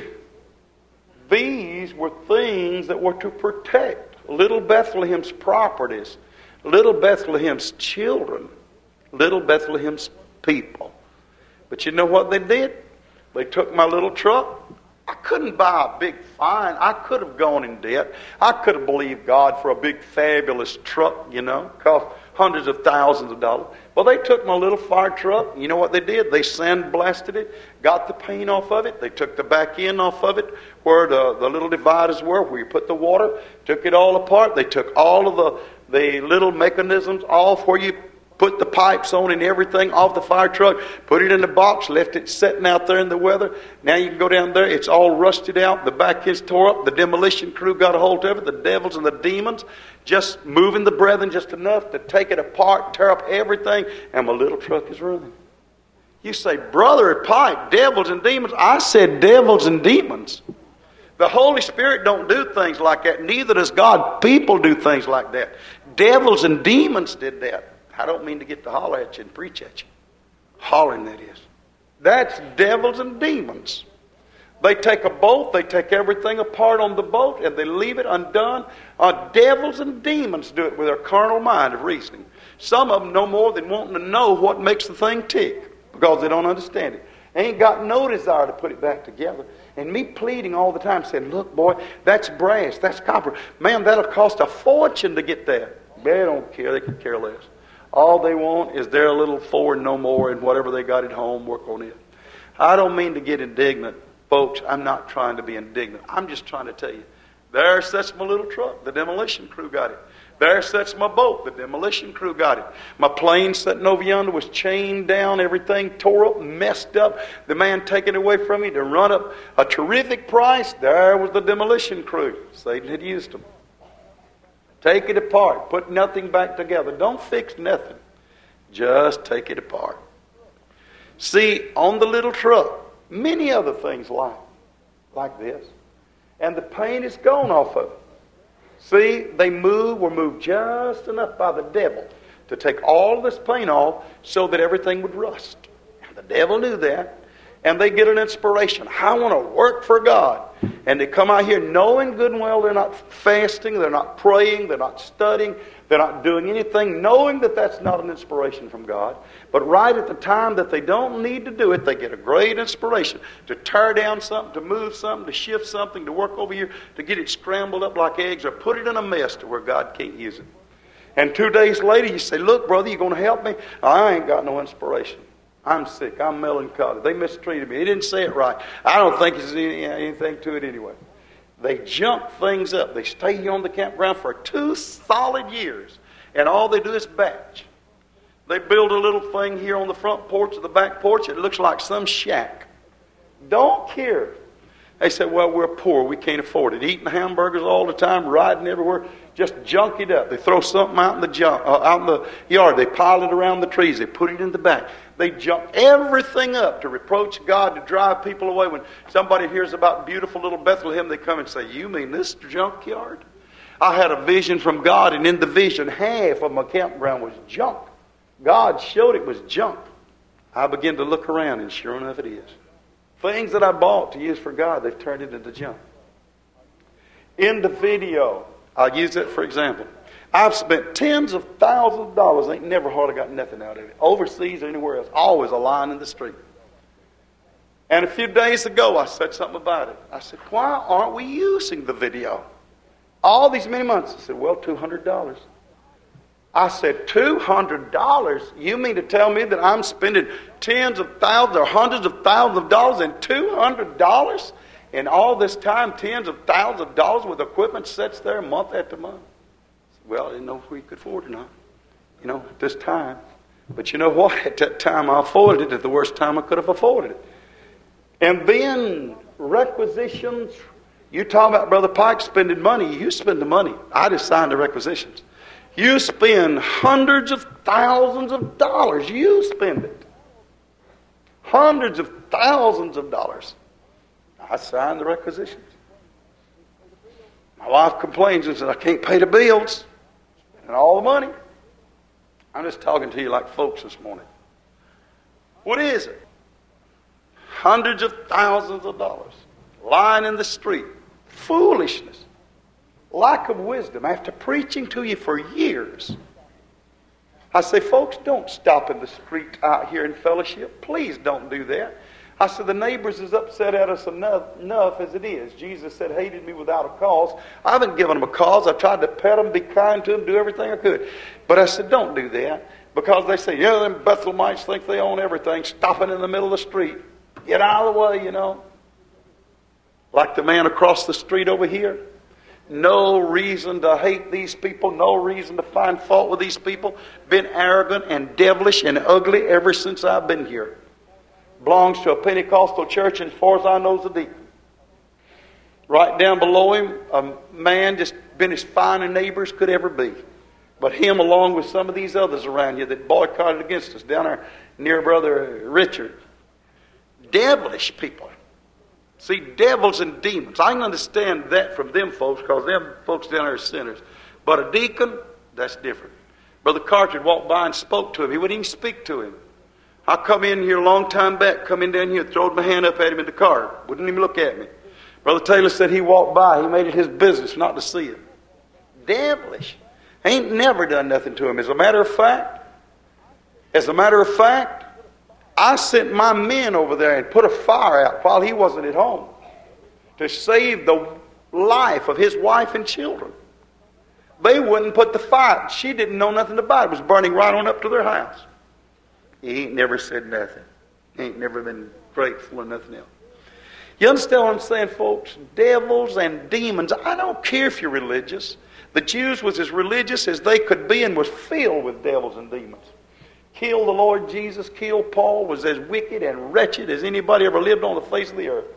these were things that were to protect little Bethlehem's properties, little Bethlehem's children, little Bethlehem's people. But you know what they did? They took my little truck. I couldn't buy a big fine. I could have gone in debt. I could have believed God for a big fabulous truck, you know, cost hundreds of thousands of dollars. Well, they took my little fire truck. You know what they did? They sandblasted it, got the paint off of it. They took the back end off of it where the little dividers were, where you put the water, took it all apart. They took all of the little mechanisms off where you put the pipes on and everything off the fire truck, put it in the box, left it sitting out there in the weather. Now you can go down there. It's all rusted out. The back end's tore up. The demolition crew got a hold of it. The devils and the demons just moving the brethren just enough to take it apart, tear up everything, and my little truck is running. You say, Brother Pike, devils and demons. I said devils and demons. The Holy Spirit don't do things like that. Neither does God. People do things like that. Devils and demons did that. I don't mean to get to holler at you and preach at you. Hollering, that is. That's devils and demons. They take a boat, they take everything apart on the boat, and they leave it undone. Devils and demons do it with their carnal mind of reasoning. Some of them no more than wanting to know what makes the thing tick, because they don't understand it. They ain't got no desire to put it back together. And me pleading all the time, saying, look, boy, that's brass, that's copper. Man, that'll cost a fortune to get that. They don't care, they could care less. All they want is their little Ford no more, and whatever they got at home, work on it. I don't mean to get indignant. Folks, I'm not trying to be indignant. I'm just trying to tell you, there sits my little truck. The demolition crew got it. There sits my boat. The demolition crew got it. My plane sitting over yonder was chained down, everything tore up, messed up. The man taken away from me to run up a terrific price. There was the demolition crew. Satan had used them. Take it apart. Put nothing back together. Don't fix nothing. Just take it apart. See, on the little truck, many other things like this. And the paint is gone off of it. See, they were moved just enough by the devil to take all this paint off so that everything would rust. And the devil knew that. And they get an inspiration. I want to work for God. And they come out here knowing good and well they're not fasting, they're not praying, they're not studying, they're not doing anything, knowing that that's not an inspiration from God. But right at the time that they don't need to do it, they get a great inspiration to tear down something, to move something, to shift something, to work over here, to get it scrambled up like eggs, or put it in a mess to where God can't use it. And 2 days later you say, look, brother, you going to help me? I ain't got no inspiration. I'm sick. I'm melancholy. They mistreated me. They didn't say it right. I don't think there's anything to it anyway. They jump things up. They stay here on the campground for 2 solid years. And all they do is batch. They build a little thing here on the front porch or the back porch. It looks like some shack. Don't care. They say, well, we're poor. We can't afford it. Eating hamburgers all the time, riding everywhere. Just junk it up. They throw something out in the yard. They pile it around the trees. They put it in the back. They junk everything up to reproach God, to drive people away. When somebody hears about beautiful little Bethlehem, they come and say, you mean this junkyard? I had a vision from God, and in the vision, half of my campground was junk. God showed it was junk. I began to look around, and sure enough it is. Things that I bought to use for God, they've turned it into junk. In the video, I'll use it for example. I've spent tens of thousands of dollars, ain't never hardly got nothing out of it. Overseas or anywhere else, always a line in the street. And a few days ago, I said something about it. I said, why aren't we using the video? All these many months. I said, well, $200. I said, $200? You mean to tell me that I'm spending tens of thousands or hundreds of thousands of dollars and $200? And all this time, tens of thousands of dollars with equipment sits there month after month. Well, I didn't know if we could afford it or not. At this time. But you know what? At that time, I afforded it at the worst time I could have afforded it. And then requisitions. You talk about Brother Pike spending money. You spend the money. I just signed the requisitions. You spend hundreds of thousands of dollars. You spend it. Hundreds of thousands of dollars. I signed the requisitions. My wife complains and says, I can't pay the bills and all the money. I'm just talking to you like folks this morning. What is it? Hundreds of thousands of dollars lying in the street. Foolishness. Lack of wisdom after preaching to you for years. I say, folks, don't stop in the street out here in fellowship. Please don't do that. I said, the neighbors is upset at us enough as it is. Jesus said, hated me without a cause. I haven't given them a cause. I tried to pet them, be kind to them, do everything I could. But I said, don't do that. Because they say, them Bethlehemites think they own everything, stopping in the middle of the street. Get out of the way, Like the man across the street over here. No reason to hate these people. No reason to find fault with these people. Been arrogant and devilish and ugly ever since I've been here. Belongs to a Pentecostal church, and as far as I know is a deacon. Right down below him, a man just been as fine a neighbor as could ever be. But him along with some of these others around you that boycotted against us down there near Brother Richard. Devilish people. See, devils and demons. I can understand that from them folks because them folks down there are sinners. But a deacon, that's different. Brother Cartridge walked by and spoke to him. He wouldn't even speak to him. I come in here a long time back, come in down here, throwed my hand up at him in the car. Wouldn't even look at me. Brother Taylor said he walked by. He made it his business not to see him. Devilish. Ain't never done nothing to him. As a matter of fact, I sent my men over there and put a fire out while he wasn't at home to save the life of his wife and children. They wouldn't put the fire. She didn't know nothing about it. It was burning right on up to their house. He ain't never said nothing. He ain't never been grateful or nothing else. You understand what I'm saying, folks? Devils and demons. I don't care if you're religious. The Jews was as religious as they could be and was filled with devils and demons. Killed the Lord Jesus, killed Paul, was as wicked and wretched as anybody ever lived on the face of the earth.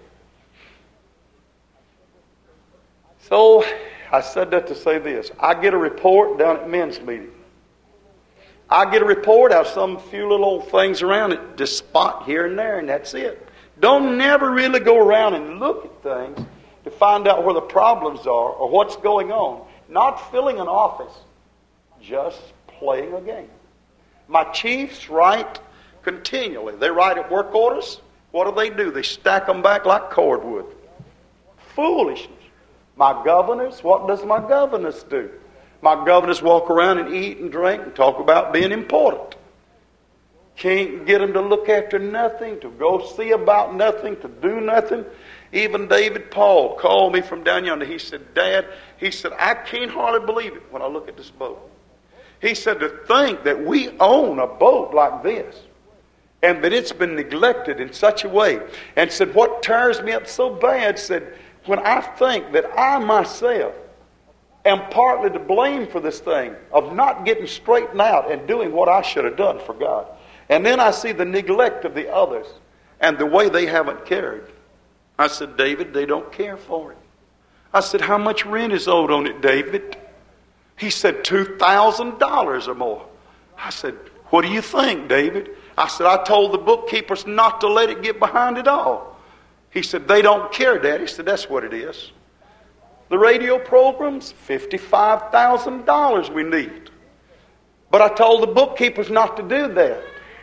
So, I said that to say this. I get a report down at men's meeting. I get a report out of some few little old things around it, just spot here and there, and that's it. Don't never really go around and look at things to find out where the problems are or what's going on. Not filling an office, just playing a game. My chiefs write continually. They write at work orders. What do? They stack them back like cordwood. Foolishness. My governors, what does my governors do? My governors walk around and eat and drink and talk about being important. Can't get them to look after nothing, to go see about nothing, to do nothing. Even David Paul called me from down yonder. He said, Dad, he said, I can't hardly believe it when I look at this boat. He said, to think that we own a boat like this and that it's been neglected in such a way. And said, what tears me up so bad, said, when I think that I myself am partly to blame for this thing of not getting straightened out and doing what I should have done for God. And then I see the neglect of the others and the way they haven't cared. I said, David, they don't care for it. I said, how much rent is owed on it, David? He said, $2,000 or more. I said, what do you think, David? I said, I told the bookkeepers not to let it get behind it all. He said, they don't care, Daddy. He said, that's what it is. The radio programs, $55,000 we need. But I told the bookkeepers not to do that.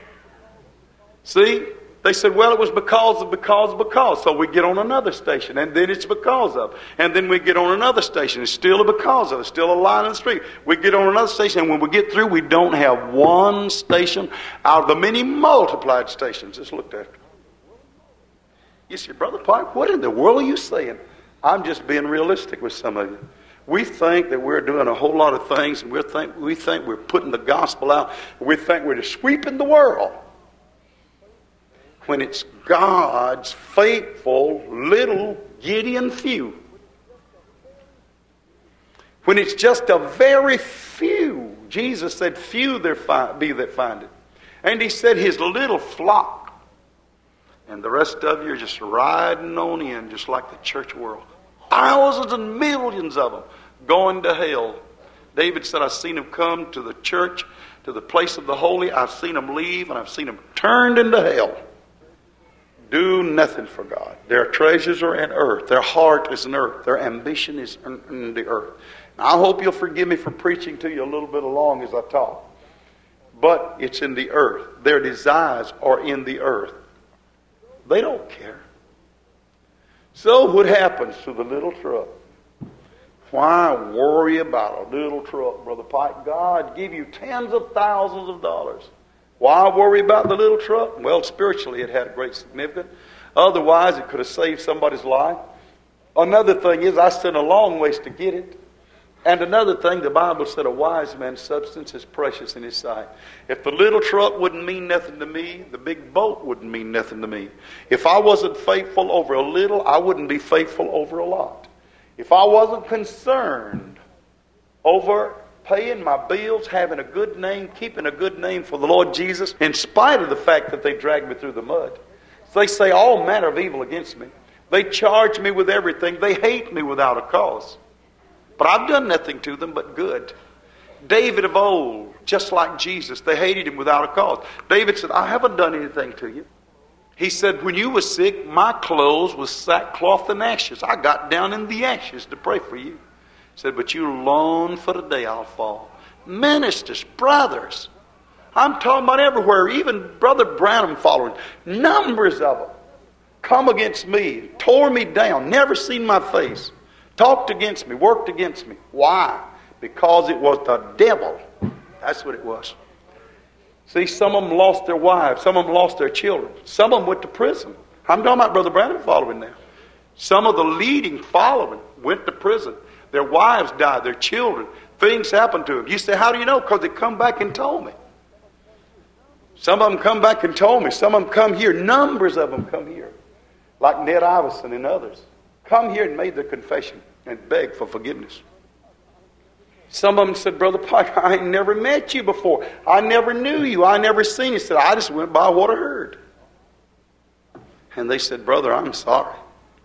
See? They said, well, it was because. So we get on another station, and then it's because of. And then we get on another station. It's still a because of. It's still a line in the street. We get on another station, and when we get through, we don't have one station out of the many multiplied stations that's looked after. You say, Brother Pike, what in the world are you saying? I'm just being realistic with some of you. We think that we're doing a whole lot of things, and we think we're putting the gospel out. We think we're just sweeping the world. When it's God's faithful little Gideon few. When it's just a very few. Jesus said, few there be that find it. And he said his little flock. And the rest of you are just riding on in, just like the church world. Thousands and millions of them going to hell. David said, I've seen them come to the church, to the place of the holy. I've seen them leave, and I've seen them turned into hell. Do nothing for God. Their treasures are in earth. Their heart is in earth. Their ambition is in the earth. Now, I hope you'll forgive me for preaching to you a little bit along as I talk. But it's in the earth. Their desires are in the earth. They don't care. So what happens to the little truck? Why worry about a little truck, Brother Pike? God give you tens of thousands of dollars. Why worry about the little truck? Well, spiritually it had a great significance. Otherwise, it could have saved somebody's life. Another thing is, I sent a long ways to get it. And another thing, the Bible said a wise man's substance is precious in his sight. If the little truck wouldn't mean nothing to me, the big boat wouldn't mean nothing to me. If I wasn't faithful over a little, I wouldn't be faithful over a lot. If I wasn't concerned over paying my bills, having a good name, keeping a good name for the Lord Jesus, in spite of the fact that they dragged me through the mud. So they say all manner of evil against me. They charge me with everything. They hate me without a cause. But I've done nothing to them but good. David of old, just like Jesus, they hated him without a cause. David said, I haven't done anything to you. He said, when you were sick, my clothes was sackcloth and ashes. I got down in the ashes to pray for you. He said, but you long for the day I'll fall. Ministers, brothers, I'm talking about everywhere, even Brother Branham following, numbers of them come against me, tore me down, never seen my face, talked against me, worked against me. Why? Because it was the devil. That's what it was. See, some of them lost their wives, some of them lost their children, some of them went to prison. I'm talking about Brother Branham following now. Some of the leading following went to prison. Their wives died, their children. Things happened to them. You say, how do you know? Because they come back and told me. Some of them come back and told me. Some of them come here. Numbers of them come here. Like Ned Iverson and others. Come here and made their confession and begged for forgiveness. Some of them said, Brother Pike, I ain't never met you before. I never knew you. I never seen you. He said, I just went by what I heard. And they said, Brother, I'm sorry.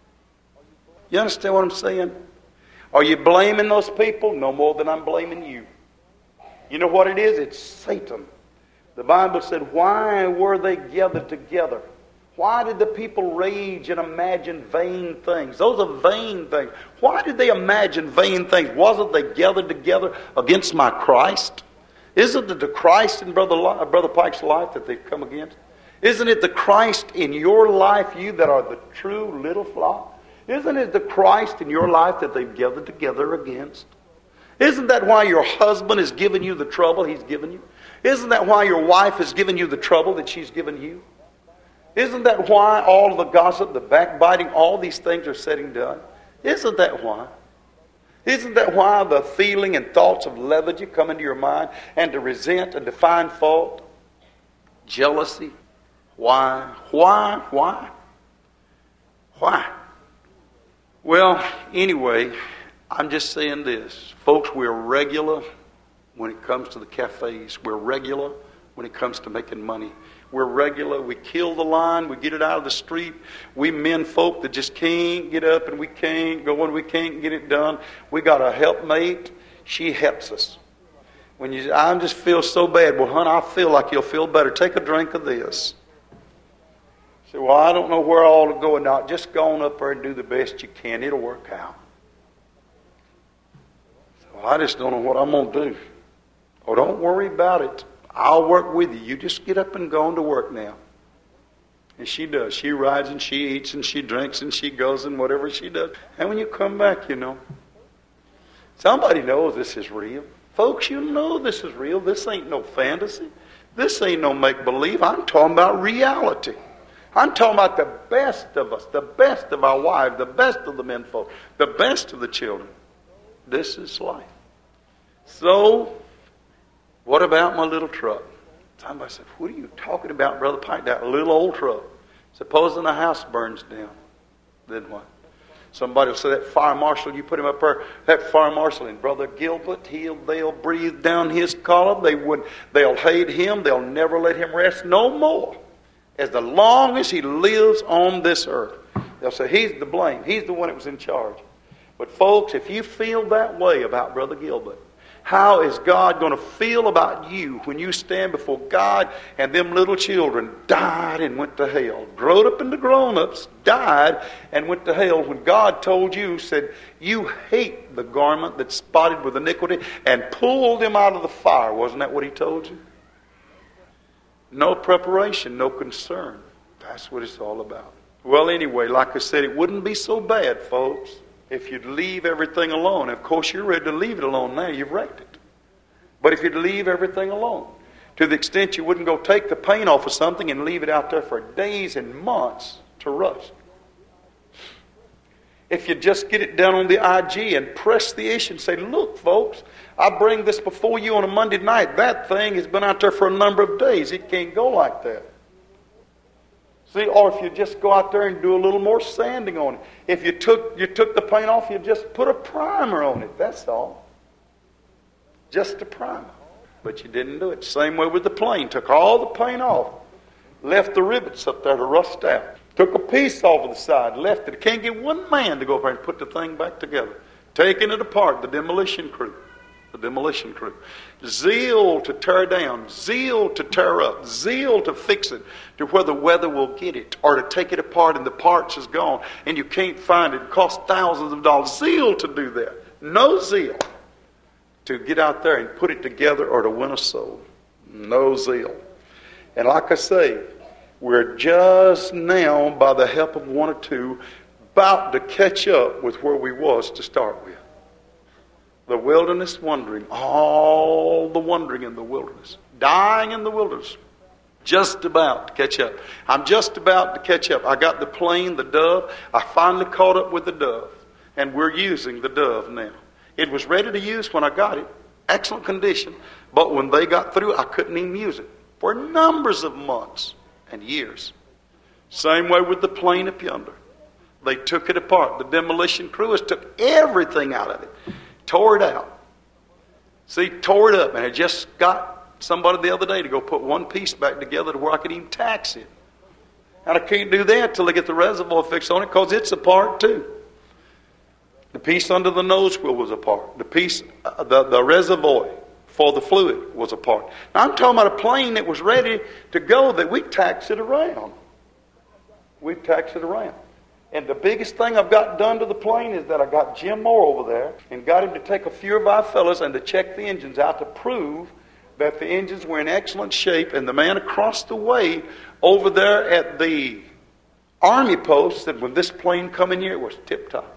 You understand what I'm saying? Are you blaming those people? No more than I'm blaming you. You know what it is? It's Satan. The Bible said, why were they gathered together? Why did the people rage and imagine vain things? Those are vain things. Why did they imagine vain things? Wasn't they gathered together against my Christ? Isn't it the Christ in Brother Pike's life that they've come against? Isn't it the Christ in your life, you that are the true little flock? Isn't it the Christ in your life that they've gathered together against? Isn't that why your husband has given you the trouble he's given you? Isn't that why your wife has given you the trouble that she's given you? Isn't that why all of the gossip, the backbiting, all these things are said and done? Isn't that why? Isn't that why the feeling and thoughts of levity come into your mind and to resent and to find fault? Jealousy? Why? Why? Well, anyway, I'm just saying this. Folks, we're regular when it comes to the cafes. We're regular when it comes to making money. We're regular. We kill the line. We get it out of the street. We men folk that just can't get up and we can't go and we can't get it done. We got a helpmate. She helps us. I just feel so bad. Well, hon, I feel like you'll feel better. Take a drink of this. Say, well, I don't know where I ought to go or not. Just go on up there and do the best you can. It'll work out. So I just don't know what I'm going to do. Oh, don't worry about it. I'll work with you. You just get up and go on to work now. And she does. She rides and she eats and she drinks and she goes and whatever she does. And when you come back, somebody knows this is real. Folks, you know this is real. This ain't no fantasy. This ain't no make-believe. I'm talking about reality. I'm talking about the best of us, the best of our wives, the best of the men folk, the best of the children. This is life. So, what about my little truck? Somebody said, what are you talking about, Brother Pike? That little old truck. Supposing the house burns down, then what? Somebody will say, that fire marshal, you put him up there, that fire marshal and Brother Gilbert, they'll breathe down his column. They'll hate him. They'll never let him rest no more. As long as he lives on this earth. They'll say, he's to blame. He's the one that was in charge. But folks, if you feel that way about Brother Gilbert, how is God going to feel about you when you stand before God and them little children died and went to hell? Growed up into grown-ups, died and went to hell when God told you, said, you hate the garment that's spotted with iniquity and pulled them out of the fire. Wasn't that what he told you? No preparation, no concern. That's what it's all about. Well, anyway, like I said, it wouldn't be so bad, folks, if you'd leave everything alone. Of course, you're ready to leave it alone now. You've wrecked it. But if you'd leave everything alone, to the extent you wouldn't go take the paint off of something and leave it out there for days and months to rust. If you just get it down on the IG and press the issue and say, look, folks, I bring this before you on a Monday night. That thing has been out there for a number of days. It can't go like that. See, or if you just go out there and do a little more sanding on it. If you took the paint off, you just put a primer on it. That's all. Just a primer. But you didn't do it. Same way with the plane. Took all the paint off. Left the rivets up there to rust out. Took a piece off of the side. Left it. Can't get one man to go up there and put the thing back together. Taking it apart, the demolition crew. the demolition crew. Zeal to tear down, zeal to tear up, zeal to fix it to where the weather will get it, or to take it apart and the parts is gone and you can't find it. It costs thousands of dollars. Zeal to do that. No zeal to get out there and put it together or to win a soul. No zeal. And like I say, we're just now, by the help of one or two, about to catch up with where we was to start with. The wilderness wandering, all the wandering in the wilderness, dying in the wilderness, just about to catch up. I'm just about to catch up. I got the plane, the dove. I finally caught up with the dove, and we're using the dove now. It was ready to use when I got it, excellent condition, but when they got through, I couldn't even use it for numbers of months and years. Same way with the plane up yonder. They took it apart. The demolition crews took everything out of it. Tore it out. See, tore it up. And I just got somebody the other day to go put one piece back together to where I could even tax it. And I can't do that till I get the reservoir fixed on it, because it's apart too. The piece under the nose wheel was apart. The piece, the reservoir for the fluid was apart. Now I'm talking about a plane that was ready to go, that we taxed it around. We taxed it around. And the biggest thing I've got done to the plane is that I got Jim Moore over there and got him to take a few of our fellas and to check the engines out to prove that the engines were in excellent shape. And the man across the way over there at the Army post said when this plane come in here, it was tip-top.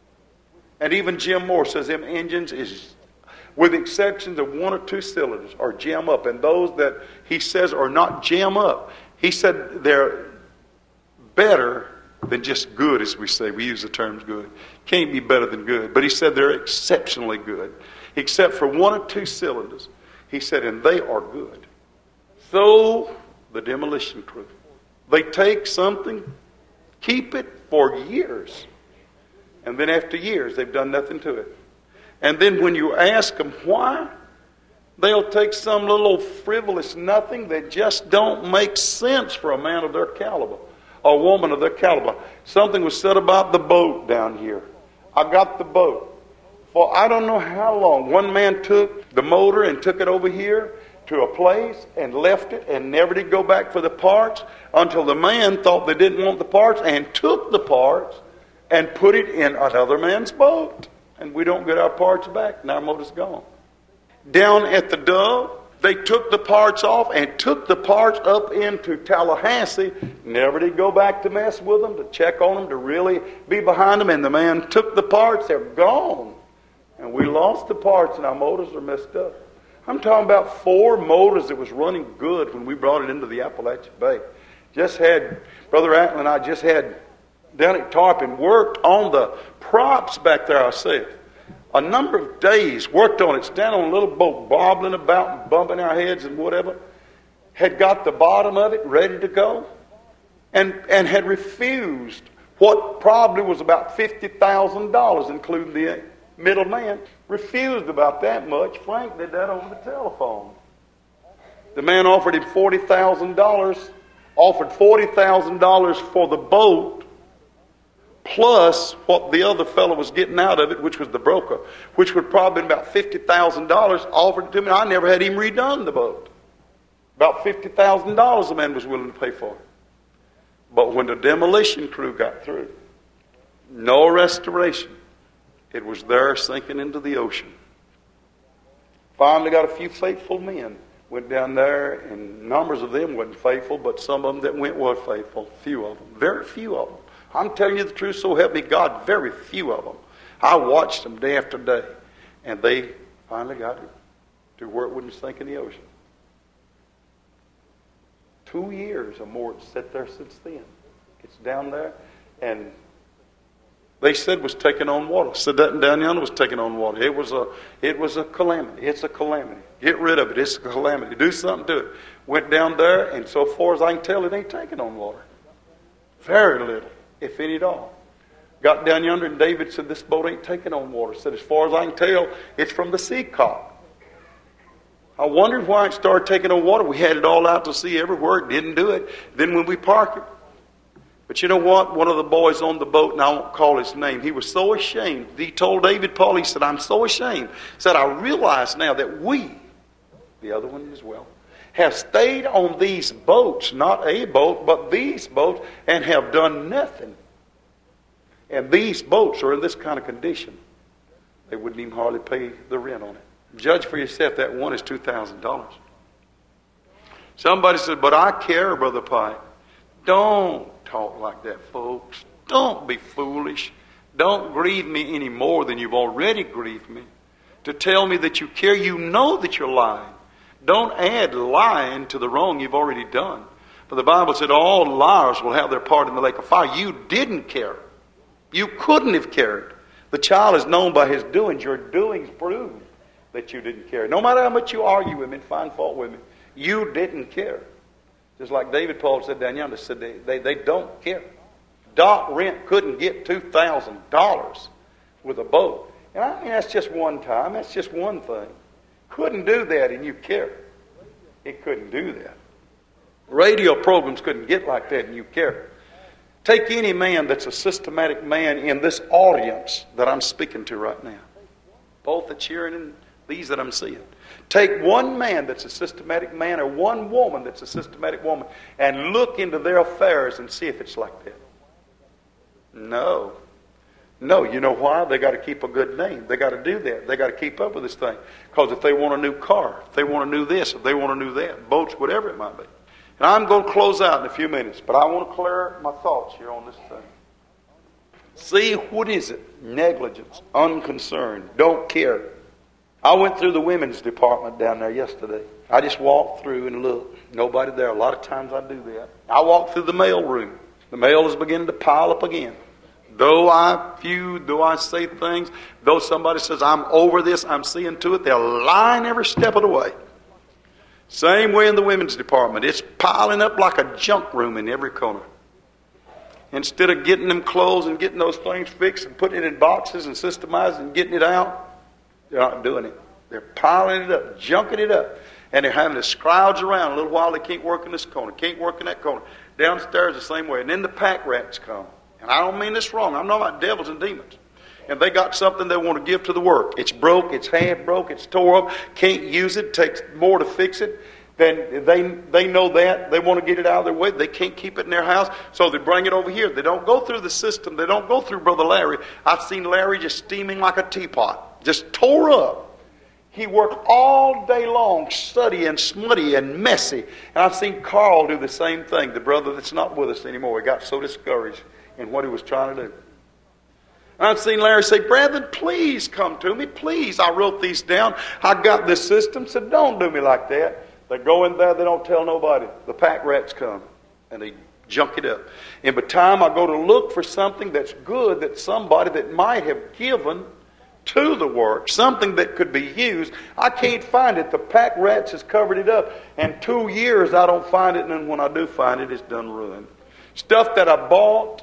And even Jim Moore says them engines is, with the exceptions of one or two cylinders, are jam up. And those that he says are not jam up, he said they're better than just good, as we say. We use the terms good. Can't be better than good. But he said they're exceptionally good, except for one or two cylinders. He said, and they are good. So, the demolition crew. They take something, keep it for years. And then after years, they've done nothing to it. And then when you ask them why, they'll take some little old frivolous nothing that just don't make sense for a man of their caliber. A woman of their caliber. Something was said about the boat down here. I got the boat. For I don't know how long. One man took the motor and took it over here to a place and left it and never did go back for the parts until the man thought they didn't want the parts and took the parts and put it in another man's boat. And we don't get our parts back and our motor's gone. Down at the Dove, they took the parts off and took the parts up into Tallahassee. Never did go back to mess with them, to check on them, to really be behind them. And the man took the parts. They're gone. And we lost the parts and our motors are messed up. I'm talking about 4 motors that was running good when we brought it into the Appalachian Bay. Just had, Brother Atlin and I just had down at Tarpon worked on the props back there ourselves. A number of days worked on it, standing on a little boat, bobbling about and bumping our heads and whatever. Had got the bottom of it ready to go, and had refused what probably was about $50,000, including the middleman. Refused about that much. Frank did that over the telephone. The man offered him $40,000, offered $40,000 for the boat, plus what the other fellow was getting out of it, which was the broker, which would probably been about $50,000, offered it to me. I never had him redone the boat. About $50,000 the man was willing to pay for it. But when the demolition crew got through, no restoration. It was there sinking into the ocean. Finally got a few faithful men. Went down there, and numbers of them wasn't faithful, but some of them that went were faithful. Few of them. Very few of them. I'm telling you the truth, so help me God, very few of them. I watched them day after day, and they finally got it to where it wouldn't sink in the ocean. 2 years or more it's sat there since then. It's down there, and they said was taking on water. Said that down yonder was taking on water. It was a calamity. It's a calamity. Get rid of it. It's a calamity. Do something to it. Went down there, and so far as I can tell, it ain't taking on water. Very little, if any at all. Got down yonder, and David said, this boat ain't taking on water. Said, as far as I can tell, it's from the seacock. I wondered why it started taking on water. We had it all out to sea everywhere. It didn't do it. Then when we parked it, But you know what? One of the boys on the boat, and I won't call his name, he was so ashamed. He told David Paul, he said, I'm so ashamed. He said, I realize now that we, the other one as well, have stayed on these boats, not a boat, but these boats, and have done nothing. And these boats are in this kind of condition. They wouldn't even hardly pay the rent on it. Judge for yourself, that one is $2,000. Somebody said, but I care, Brother Pike. Don't talk like that, folks. Don't be foolish. Don't grieve me any more than you've already grieved me. To tell me that you care, you know that you're lying. Don't add lying to the wrong you've already done. For the Bible said all liars will have their part in the lake of fire. You didn't care. You couldn't have cared. The child is known by his doings. Your doings prove that you didn't care. No matter how much you argue with me and find fault with me, you didn't care. Just like David Paul said down yonder, said they don't care. Dock rent couldn't get $2,000 with a boat. And I mean, that's just one time. That's just one thing. Couldn't do that and you care. It couldn't do that. Radio programs couldn't get like that and you care. Take any man that's a systematic man in this audience that I'm speaking to right now. Both the cheering and these that I'm seeing. Take one man that's a systematic man or one woman that's a systematic woman and look into their affairs and see if it's like that. No. No, you know why? They got to keep a good name. They got to do that. They got to keep up with this thing. Because if they want a new car, if they want to do this, if they want to do that, boats, whatever it might be. And I'm going to close out in a few minutes, but I want to clear my thoughts here on this thing. See, what is it? Negligence, unconcerned, don't care. I went through the women's department down there yesterday. I just walked through and looked. Nobody there. A lot of times I do that. I walked through the mail room. The mail is beginning to pile up again. Though I feud, though I say things, though somebody says, I'm over this, I'm seeing to it, they're lying every step of the way. Same way in the women's department. It's piling up like a junk room in every corner. Instead of getting them clothes and getting those things fixed and putting it in boxes and systemizing and getting it out, they're not doing it. They're piling it up, junking it up. And they're having to scrouge around. A little while they can't work in this corner, can't work in that corner. Downstairs the same way. And then the pack rats come. And I don't mean this wrong. I'm talking about devils and demons. And they got something they want to give to the work. It's broke, it's half broke, it's tore up, can't use it, takes more to fix it. Then they know that. They want to get it out of their way. They can't keep it in their house, so they bring it over here. They don't go through the system. They don't go through Brother Larry. I've seen Larry just steaming like a teapot, just tore up. He worked all day long, study and smutty and messy. And I've seen Carl do the same thing, the brother that's not with us anymore. He got so discouraged in what he was trying to do. And I've seen Larry say, Brethren, please come to me. Please, I wrote these down. I got this system, so don't do me like that. They go in there, they don't tell nobody. The pack rats come, and they junk it up. And by the time I go to look for something that's good, that somebody that might have given to the work, something that could be used, I can't find it. The pack rats has covered it up. And 2 years I don't find it, and then when I do find it, it's done ruined. Stuff that I bought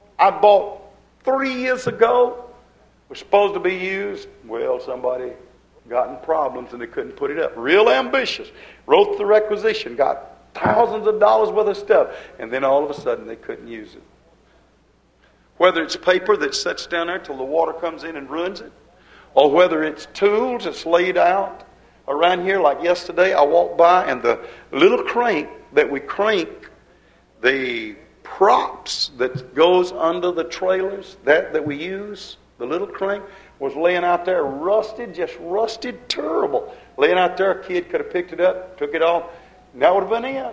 3 years ago, was supposed to be used. Well, somebody got in problems and they couldn't put it up. Real ambitious. Wrote the requisition, got thousands of dollars worth of stuff, and then all of a sudden they couldn't use it. Whether it's paper that sits down there till the water comes in and ruins it, or whether it's tools that's laid out around here. Like yesterday, I walked by and the little crank that we crank the props that goes under the trailers that we use, the little crank, was laying out there rusted, just rusted terrible. Laying out there, a kid could have picked it up, took it off, and that would have been it.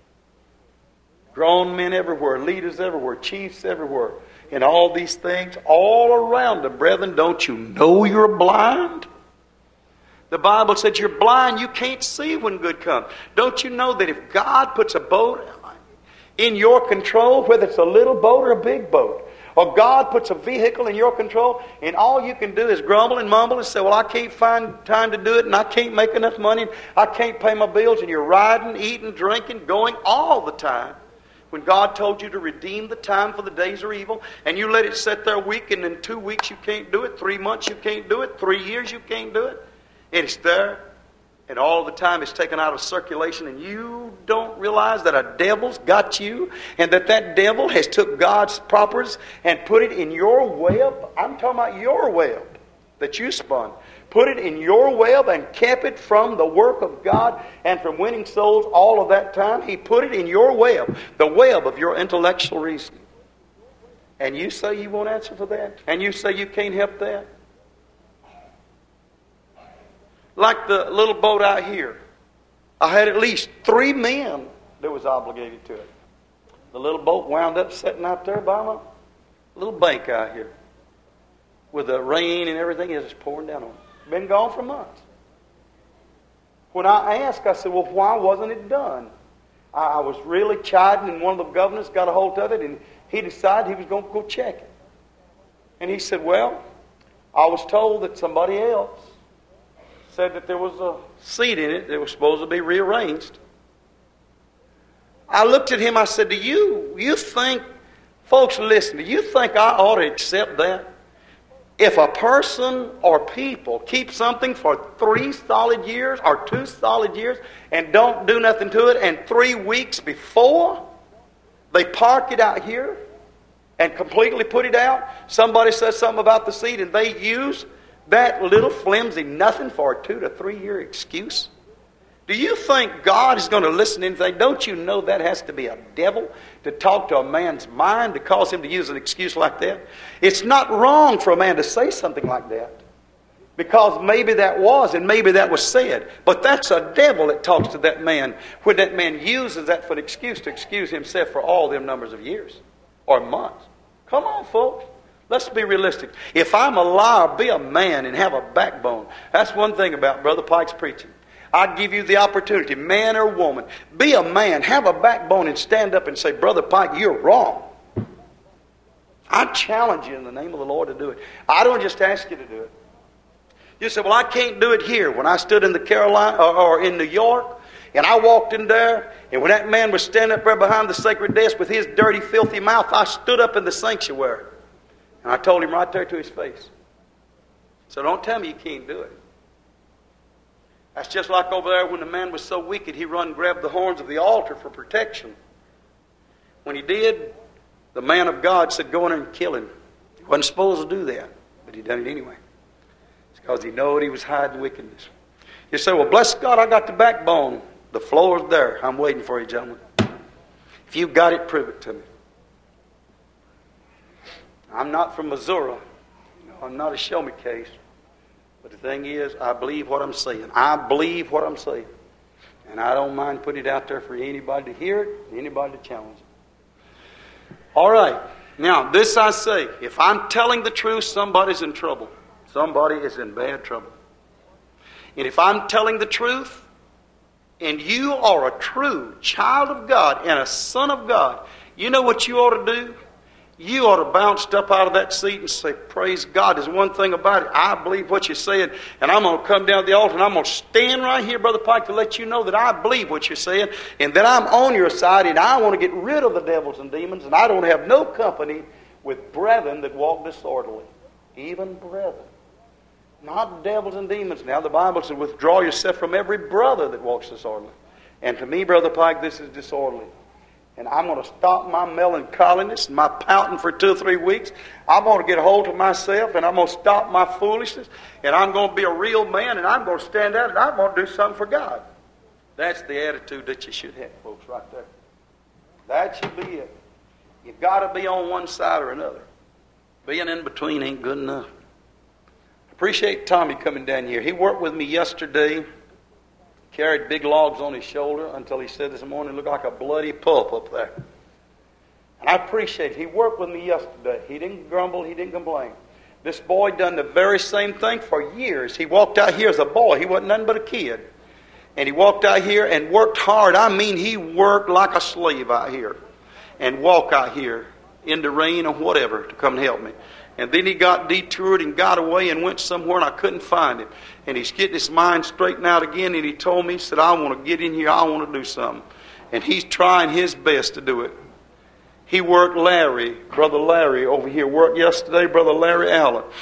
Grown men everywhere, leaders everywhere, chiefs everywhere, and all these things all around them. Brethren, don't you know you're blind? The Bible said you're blind, you can't see when good comes. Don't you know that if God puts a boat in your control, whether it's a little boat or a big boat, or God puts a vehicle in your control, and all you can do is grumble and mumble and say, well, I can't find time to do it, and I can't make enough money, I can't pay my bills, and you're riding, eating, drinking, going all the time. When God told you to redeem the time for the days are evil, and you let it sit there a week, and in 2 weeks you can't do it, 3 months you can't do it, 3 years you can't do it, and it's there, and all the time it's taken out of circulation, and you don't realize that a devil's got you and that devil has took God's properties and put it in your web? I'm talking about your web that you spun. Put it in your web and kept it from the work of God and from winning souls all of that time. He put it in your web, the web of your intellectual reasoning. And you say you won't answer for that? And you say you can't help that? Like the little boat out here. I had at least 3 men that was obligated to it. The little boat wound up sitting out there by my little bank out here. With the rain and everything, it was pouring down on it. Been gone for months. When I asked, I said, well, why wasn't it done? I was really chiding, and one of the governors got a hold of it, and he decided he was going to go check it. And he said, well, I was told that somebody else said that there was a seat in it that was supposed to be rearranged. I looked at him, I said, do you think, folks listen, do you think I ought to accept that? If a person or people keep something for 3 solid years or 2 solid years and don't do nothing to it, and 3 weeks before they park it out here and completely put it out, somebody says something about the seat and they use that little flimsy nothing for a 2 to 3 year excuse? Do you think God is going to listen to anything? Don't you know that has to be a devil to talk to a man's mind to cause him to use an excuse like that? It's not wrong for a man to say something like that, because maybe that was and maybe that was said. But that's a devil that talks to that man when that man uses that for an excuse to excuse himself for all them numbers of years or months. Come on, folks. Let's be realistic. If I'm a liar, be a man and have a backbone. That's one thing about Brother Pike's preaching. I give you the opportunity, man or woman, be a man, have a backbone, and stand up and say, Brother Pike, you're wrong. I challenge you in the name of the Lord to do it. I don't just ask you to do it. You say, well, I can't do it here. When I stood in the Carolina or in New York, and I walked in there, and when that man was standing up there behind the sacred desk with his dirty, filthy mouth, I stood up in the sanctuary. And I told him right there to his face. So don't tell me you can't do it. That's just like over there when the man was so wicked, he run and grabbed the horns of the altar for protection. When he did, the man of God said, go in there and kill him. He wasn't supposed to do that, but he done it anyway. It's because he knew he was hiding wickedness. You say, well, bless God, I got the backbone. The floor is there. I'm waiting for you, gentlemen. If you've got it, prove it to me. I'm not from Missouri. I'm not a show-me case. But the thing is, I believe what I'm saying. I believe what I'm saying. And I don't mind putting it out there for anybody to hear it, anybody to challenge it. All right. Now, this I say. If I'm telling the truth, somebody's in trouble. Somebody is in bad trouble. And if I'm telling the truth, and you are a true child of God and a son of God, you know what you ought to do? You ought to bounce up out of that seat and say, praise God. There's one thing about it. I believe what you're saying, and I'm going to come down to the altar, and I'm going to stand right here, Brother Pike, to let you know that I believe what you're saying, and that I'm on your side, and I want to get rid of the devils and demons, and I don't have no company with brethren that walk disorderly. Even brethren. Not devils and demons. Now, the Bible says, withdraw yourself from every brother that walks disorderly. And to me, Brother Pike, this is disorderly. And I'm going to stop my melancholiness and my pouting for 2 or 3 weeks. I'm going to get a hold of myself, and I'm going to stop my foolishness, and I'm going to be a real man, and I'm going to stand out, and I'm going to do something for God. That's the attitude that you should have, folks, right there. That should be it. You've got to be on one side or another. Being in between ain't good enough. Appreciate Tommy coming down here. He worked with me yesterday. Carried big logs on his shoulder until he said this morning it looked like a bloody pulp up there. And I appreciate it. He worked with me yesterday. He didn't grumble. He didn't complain. This boy done the very same thing for years. He walked out here as a boy. He wasn't nothing but a kid. And he walked out here and worked hard. I mean, he worked like a slave out here. And walked out here in the rain or whatever to come and help me. And then he got detoured and got away and went somewhere, and I couldn't find him. And he's getting his mind straightened out again, and he told me, he said, I want to get in here, I want to do something. And he's trying his best to do it. He worked Brother Larry over here, worked yesterday, Brother Larry Allen.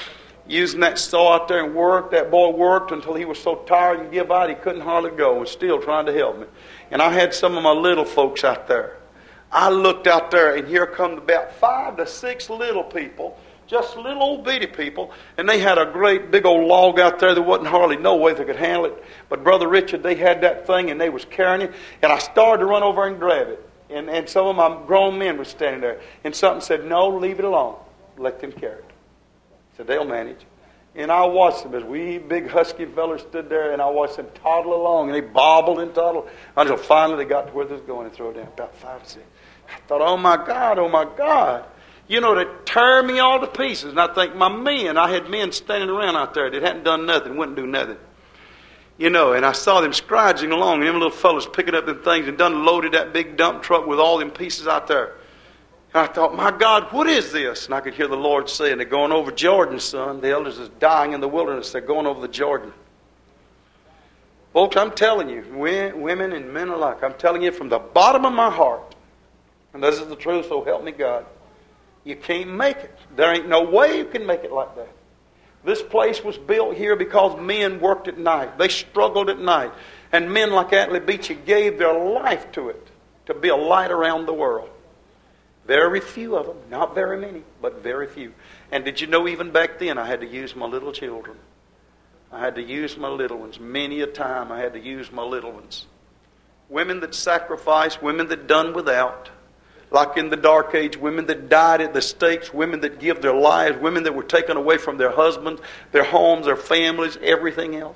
using that saw out there and worked. That boy worked until he was so tired and give out he couldn't hardly go, and still trying to help me. And I had some of my little folks out there. I looked out there, and here come about 5 to 6 little people, just little old bitty people, and they had a great big old log out there. There wasn't hardly no way they could handle it. But Brother Richard, they had that thing, and they was carrying it, and I started to run over and grab it. And some of my grown men were standing there, and something said, "No, leave it alone. Let them carry it." I said, "They'll manage." And I watched them as we big husky fellas stood there, and I watched them toddle along, and they bobbled and toddled until finally they got to where they was going and threw it down, about 5 or 6. I thought, oh my God. You know, they tear me all to pieces. And I think my men, I had men standing around out there that hadn't done nothing, wouldn't do nothing. You know, and I saw them scrounging along, and them little fellas picking up them things and done loaded that big dump truck with all them pieces out there. And I thought, my God, what is this? And I could hear the Lord saying, they're going over Jordan, son. The elders is dying in the wilderness. They're going over the Jordan. Folks, I'm telling you, women and men alike, I'm telling you from the bottom of my heart, and this is the truth, so help me God, you can't make it. There ain't no way you can make it like that. This place was built here because men worked at night. They struggled at night. And men like Atlee Beachy gave their life to it, to be a light around the world. Very few of them, not very many, but very few. And did you know even back then I had to use my little children? I had to use my little ones. Many a time I had to use my little ones. Women that sacrificed, women that done without. Like in the dark age, women that died at the stakes, women that give their lives, women that were taken away from their husbands, their homes, their families, everything else.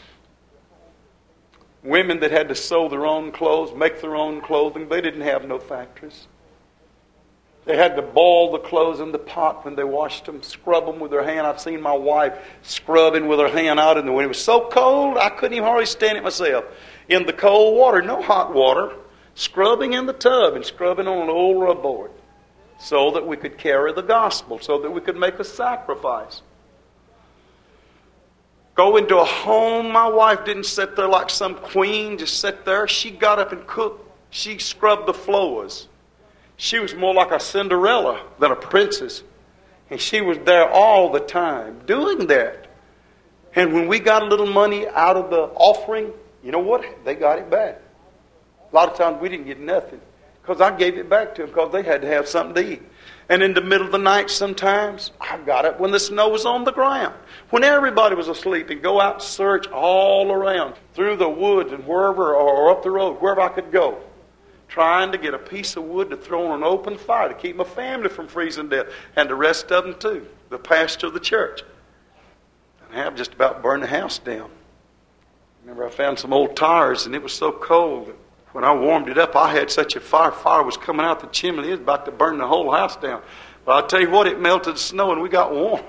Women that had to sew their own clothes, make their own clothing. They didn't have no factories. They had to boil the clothes in the pot when they washed them, scrub them with their hand. I've seen my wife scrubbing with her hand out in the wind. It was so cold, I couldn't even hardly stand it myself. In the cold water, no hot water. Scrubbing in the tub and scrubbing on an old rubboard so that we could carry the gospel, so that we could make a sacrifice. Go into a home. My wife didn't sit there like some queen, just sit there. She got up and cooked. She scrubbed the floors. She was more like a Cinderella than a princess. And she was there all the time doing that. And when we got a little money out of the offering, you know what? They got it back. A lot of times we didn't get nothing because I gave it back to them because they had to have something to eat. And in the middle of the night sometimes, I got up when the snow was on the ground. When everybody was asleep, and go out and search all around through the woods and wherever, or up the road, wherever I could go, trying to get a piece of wood to throw on an open fire to keep my family from freezing to death, and the rest of them too, the pastor of the church. And I have just about burned the house down. Remember, I found some old tires, and it was so cold that when I warmed it up, I had such a fire. Fire was coming out the chimney. It was about to burn the whole house down. But I'll tell you what, it melted the snow and we got warm.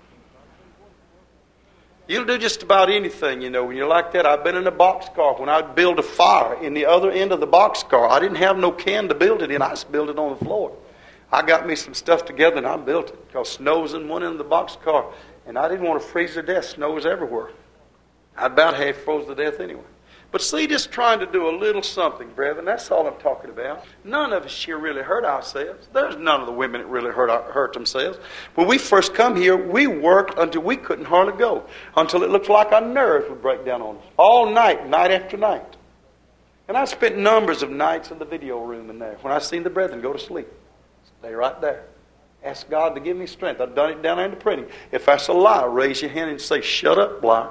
You'll do just about anything, you know, when you're like that. I've been in a boxcar. When I'd build a fire in the other end of the boxcar, I didn't have no can to build it in. I just built it on the floor. I got me some stuff together and I built it because snow was in one end of the boxcar. And I didn't want to freeze to death. Snow was everywhere. I about half froze to death anyway. But see, just trying to do a little something, brethren, that's all I'm talking about. None of us here really hurt ourselves. There's none of the women that really hurt themselves. When we first come here, we worked until we couldn't hardly go, until it looked like our nerves would break down on us. All night, night after night. And I spent numbers of nights in the video room in there. When I seen the brethren go to sleep, stay right there. Ask God to give me strength. I've done it down there in the printing. If that's a lie, raise your hand and say, "Shut up, lie."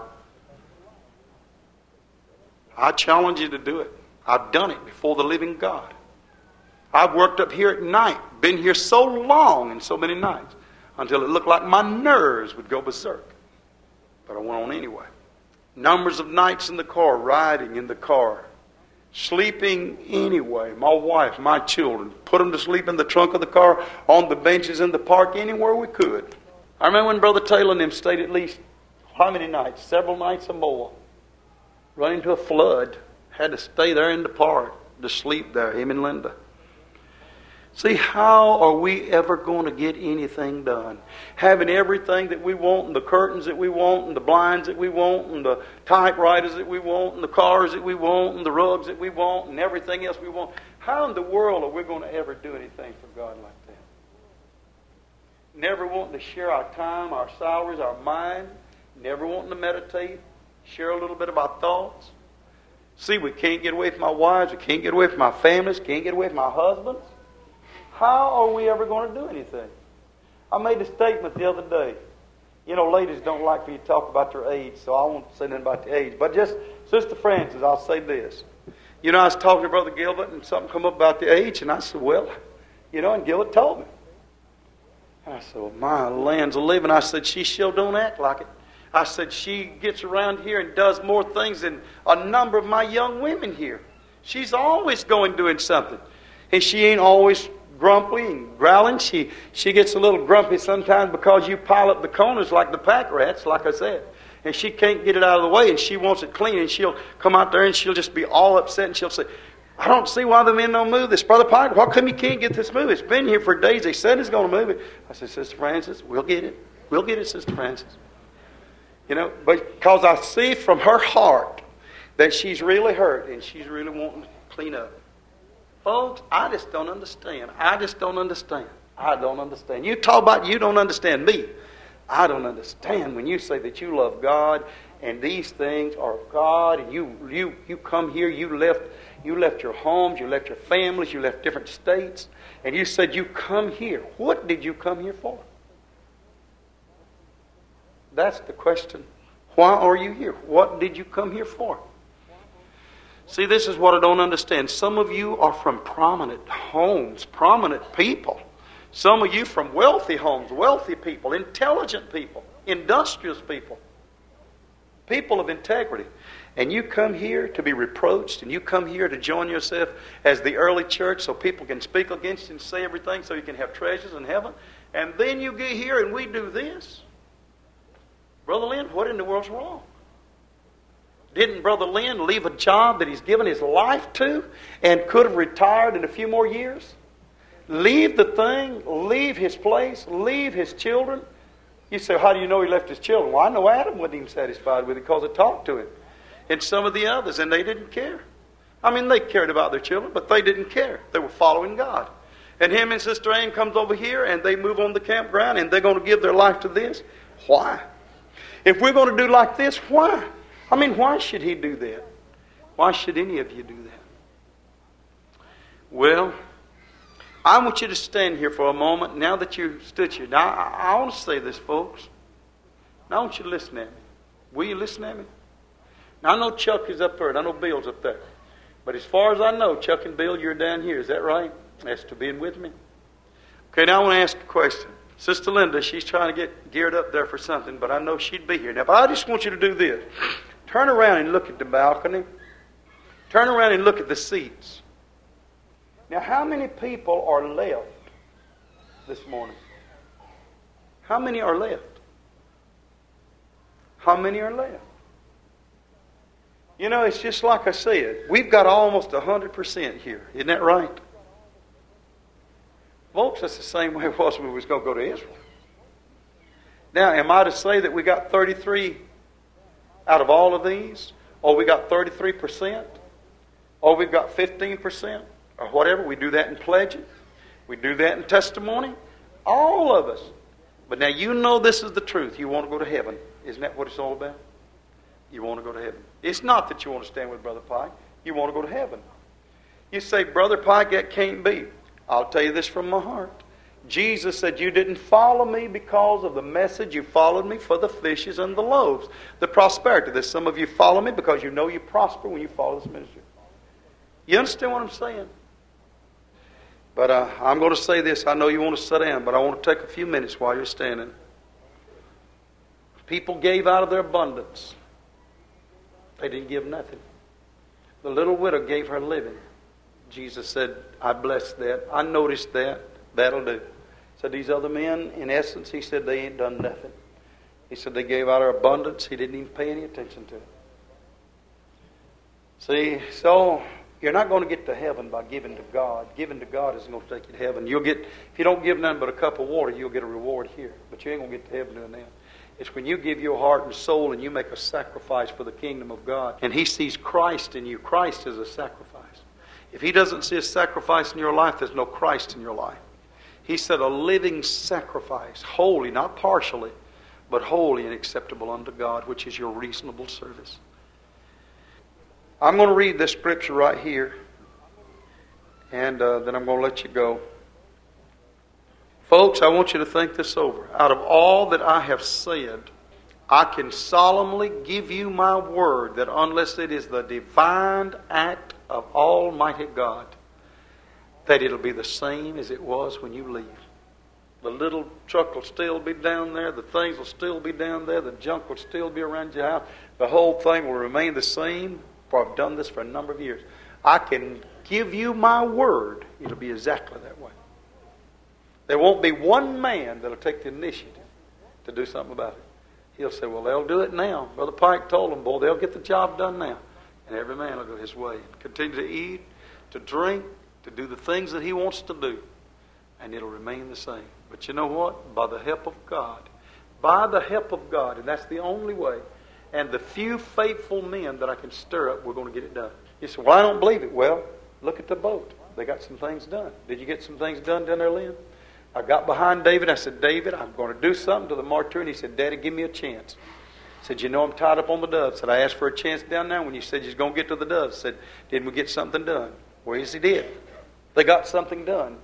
I challenge you to do it. I've done it before the living God. I've worked up here at night, been here so long and so many nights, until it looked like my nerves would go berserk. But I went on anyway. Numbers of nights in the car, riding in the car, sleeping anyway. My wife, my children, put them to sleep in the trunk of the car, on the benches in the park, anywhere we could. I remember when Brother Taylor and them stayed at least, how many nights? Several nights or more. Run into a flood. Had to stay there in the park to sleep there, him and Linda. See, how are we ever going to get anything done? Having everything that we want, and the curtains that we want, and the blinds that we want, and the typewriters that we want, and the cars that we want, and the rugs that we want, and everything else we want. How in the world are we going to ever do anything for God like that? never wanting to share our time, our salaries, our mind, never wanting to meditate, share a little bit of our thoughts. See, we can't get away from our wives, we can't get away from our families, can't get away from our husbands. How are we ever going to do anything? I made a statement the other day. You know, ladies don't like for you to talk about their age, so I won't say nothing about the age. But just, Sister Francis, I'll say this. You know, I was talking to Brother Gilbert, and something come up about the age, and I said, well, you know, and Gilbert told me. And I said, well, my land's a living. I said, she still don't act like it. I said, she gets around here and does more things than a number of my young women here. She's always going doing something. And she ain't always grumpy and growling. She gets a little grumpy sometimes because you pile up the corners like the pack rats, like I said. And she can't get it out of the way, and she wants it clean, and she'll come out there and she'll just be all upset, and she'll say, I don't see why the men don't move this. Brother Pike, how come you can't get this moved? It's been here for days. They said it's going to move it. I said, Sister Francis, we'll get it. We'll get it, Sister Francis. You know, because I see from her heart that she's really hurt and she's really wanting to clean up. Folks, I just don't understand. I don't understand. You talk about you don't understand me. I don't understand when you say that you love God and these things are of God, and you come here, you left your homes, you left your families, you left different states, and you said you come here. What did you come here for? That's the question. Why are you here? What did you come here for? See, this is what I don't understand. Some of you are from prominent homes, prominent people. Some of you from wealthy homes, wealthy people, intelligent people, industrious people, people of integrity. And you come here to be reproached, and you come here to join yourself as the early church so people can speak against you and say everything so you can have treasures in heaven. And then you get here and we do this. Brother Lynn, what in the world's wrong? Didn't Brother Lynn leave a job that he's given his life to and could have retired in a few more years? Leave the thing, leave his place, leave his children. You say, how do you know he left his children? Well, I know Adam wasn't even satisfied with it because I talked to him. And some of the others, and they didn't care. I mean, they cared about their children, but they didn't care. They were following God. And him and Sister Ann comes over here, and they move on the campground, and they're going to give their life to this. Why? If we're going to do like this, why? I mean, why should he do that? Why should any of you do that? Well, I want you to stand here for a moment now that you stood here. Now, I want to say this, folks. Now, I want you to listen at me. Will you listen at me? Now, I know Chuck is up there, and I know Bill's up there. But as far as I know, Chuck and Bill, you're down here. Is that right? As to being with me? Okay, now I want to ask a question. Sister Linda, she's trying to get geared up there for something, but I know she'd be here. Now, but I just want you to do this. Turn around and look at the balcony. Turn around and look at the seats. Now, how many people are left this morning? How many are left? How many are left? You know, it's just like I said. We've got almost 100% here. Isn't that right? Folks, that's the same way it was when we was going to go to Israel. Now, am I to say that we got 33 out of all of these? Or we got 33%? Or we've got 15%? Or whatever? We do that in pledging. We do that in testimony. All of us. But now you know this is the truth. You want to go to heaven. Isn't that what it's all about? You want to go to heaven. It's not that you want to stand with Brother Pike. You want to go to heaven. You say, Brother Pike, that can't be. I'll tell you this from my heart. Jesus said, you didn't follow me because of the message. You followed me for the fishes and the loaves. The prosperity. There's some of you follow me because you know you prosper when you follow this ministry. You understand what I'm saying? But I'm going to say this. I know you want to sit down, but I want to take a few minutes while you're standing. People gave out of their abundance. They didn't give nothing. The little widow gave her living. Jesus said, I blessed that. I noticed that. That'll do. So these other men, in essence, he said they ain't done nothing. He said they gave out their abundance. He didn't even pay any attention to it. See, so you're not going to get to heaven by giving to God. Giving to God isn't going to take you to heaven. You'll get, if you don't give nothing but a cup of water, you'll get a reward here. But you ain't going to get to heaven doing that. It's when you give your heart and soul and you make a sacrifice for the kingdom of God. And He sees Christ in you. Christ is a sacrifice. If He doesn't see a sacrifice in your life, there's no Christ in your life. He said a living sacrifice, holy, not partially, but holy and acceptable unto God, which is your reasonable service. I'm going to read this scripture right here, and then I'm going to let you go. Folks, I want you to think this over. Out of all that I have said, I can solemnly give you my word that unless it is the divine act of Almighty God, that it'll be the same as it was when you leave. The little truck will still be down there. The things will still be down there. The junk will still be around your house. The whole thing will remain the same, for I've done this for a number of years. I can give you my word. It'll be exactly that way. There won't be one man that'll take the initiative to do something about it. He'll say, well, they'll do it now. Brother Pike told them, boy, they'll get the job done now. And every man will go his way and continue to eat, to drink, to do the things that he wants to do. And it'll remain the same. But you know what? By the help of God. By the help of God. And that's the only way. And the few faithful men that I can stir up, we're going to get it done. You say, well, I don't believe it. Well, look at the boat. They got some things done. Did you get some things done down there, Lynn? I got behind David. I said, David, I'm going to do something to the martyr. And he said, Daddy, give me a chance. I said, you know I'm tied up on the doves. I said, I asked for a chance down there when you said you was going to get to the doves. I said, didn't we get something done? Well, yes, he did. They got something done.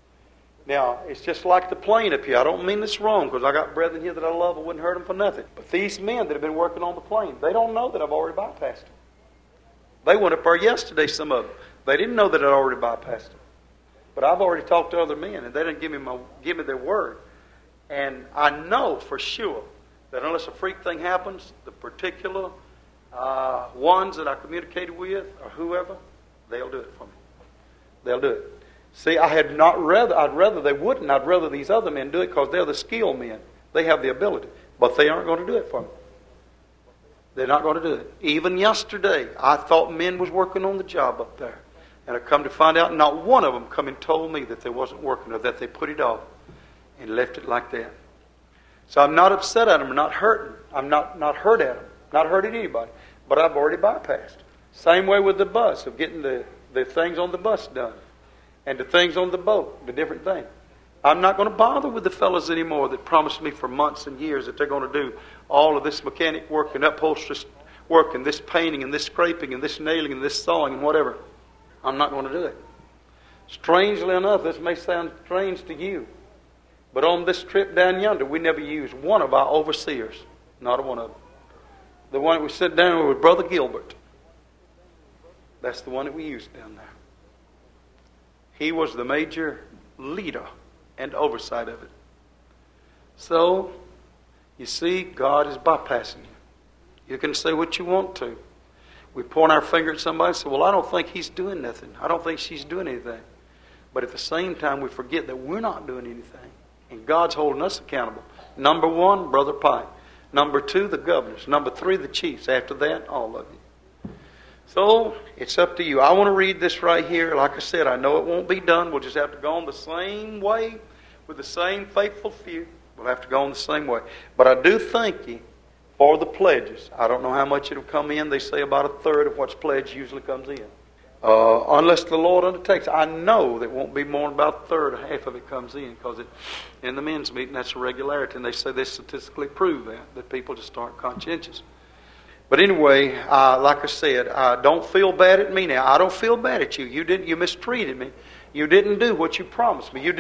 Now, it's just like the plane up here. I don't mean this wrong, because I got brethren here that I love. I wouldn't hurt them for nothing. But these men that have been working on the plane, they don't know that I've already bypassed them. They went up there yesterday, some of them. They didn't know that I'd already bypassed them. But I've already talked to other men, and they didn't give me their word. And I know for sure that unless a freak thing happens, the particular ones that I communicated with, or whoever, they'll do it for me. They'll do it. See, I'd rather they wouldn't. I'd rather these other men do it because they're the skilled men. They have the ability. But they aren't going to do it for me. They're not going to do it. Even yesterday, I thought men was working on the job up there. And I come to find out not one of them come and told me that they wasn't working or that they put it off and left it like that. So I'm not upset at them. I'm not hurting. I'm not hurt at them. Not hurting anybody. But I've already bypassed. Same way with the bus, of getting the things on the bus done. And the things on the boat, the different things. I'm not going to bother with the fellas anymore that promised me for months and years that they're going to do all of this mechanic work and upholstery work and this painting and this scraping and this nailing and this sawing and whatever. I'm not going to do it. Strangely enough, this may sound strange to you, but on this trip down yonder, we never used one of our overseers. Not one of them. The one that we sat down with Brother Gilbert. That's the one that we used down there. He was the major leader and oversight of it. So, you see, God is bypassing you. You can say what you want to. We point our finger at somebody and say, well, I don't think he's doing nothing. I don't think she's doing anything. But at the same time, we forget that we're not doing anything. And God's holding us accountable. Number 1, Brother Pike. Number 2, the governors. Number 3, the chiefs. After that, all of you. So, it's up to you. I want to read this right here. Like I said, I know it won't be done. We'll just have to go on the same way with the same faithful few. We'll have to go on the same way. But I do thank you for the pledges. I don't know how much it'll come in. They say about a third of what's pledged usually comes in. Unless the Lord undertakes. I know that won't be more than about a third or half of it comes in, because in the men's meeting that's a regularity, and they say they statistically prove that people just aren't conscientious. But anyway, like I said, don't feel bad at me now. I don't feel bad at you. You mistreated me. You didn't do what you promised me.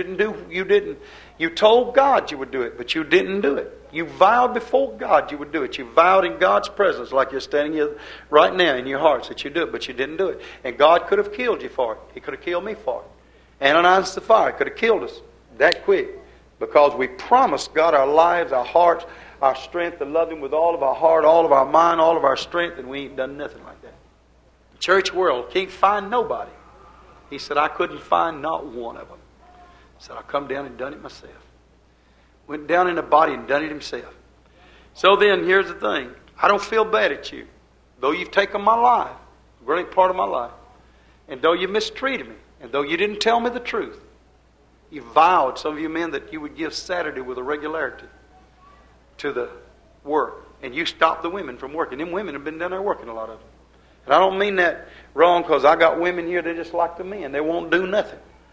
You told God you would do it, but you didn't do it. You vowed before God you would do it. You vowed in God's presence, like you're standing here right now in your hearts, that you do it, but you didn't do it. And God could have killed you for it. He could have killed me for it. Ananias the fire could have killed us that quick, because we promised God our lives, our hearts, our strength to love Him with all of our heart, all of our mind, all of our strength, and we ain't done nothing like that. The church world can't find nobody. He said, I couldn't find not one of them. He said, I come down and done it myself. Went down in the body and done it himself. So then, here's the thing. I don't feel bad at you. Though you've taken my life, a great part of my life, and though you mistreated me, and though you didn't tell me the truth, you vowed, some of you men, that you would give Saturday with a regularity to the work. And you stopped the women from working. Them women have been down there working, a lot of them. And I don't mean that wrong, because I got women here that just like the men. They won't do nothing.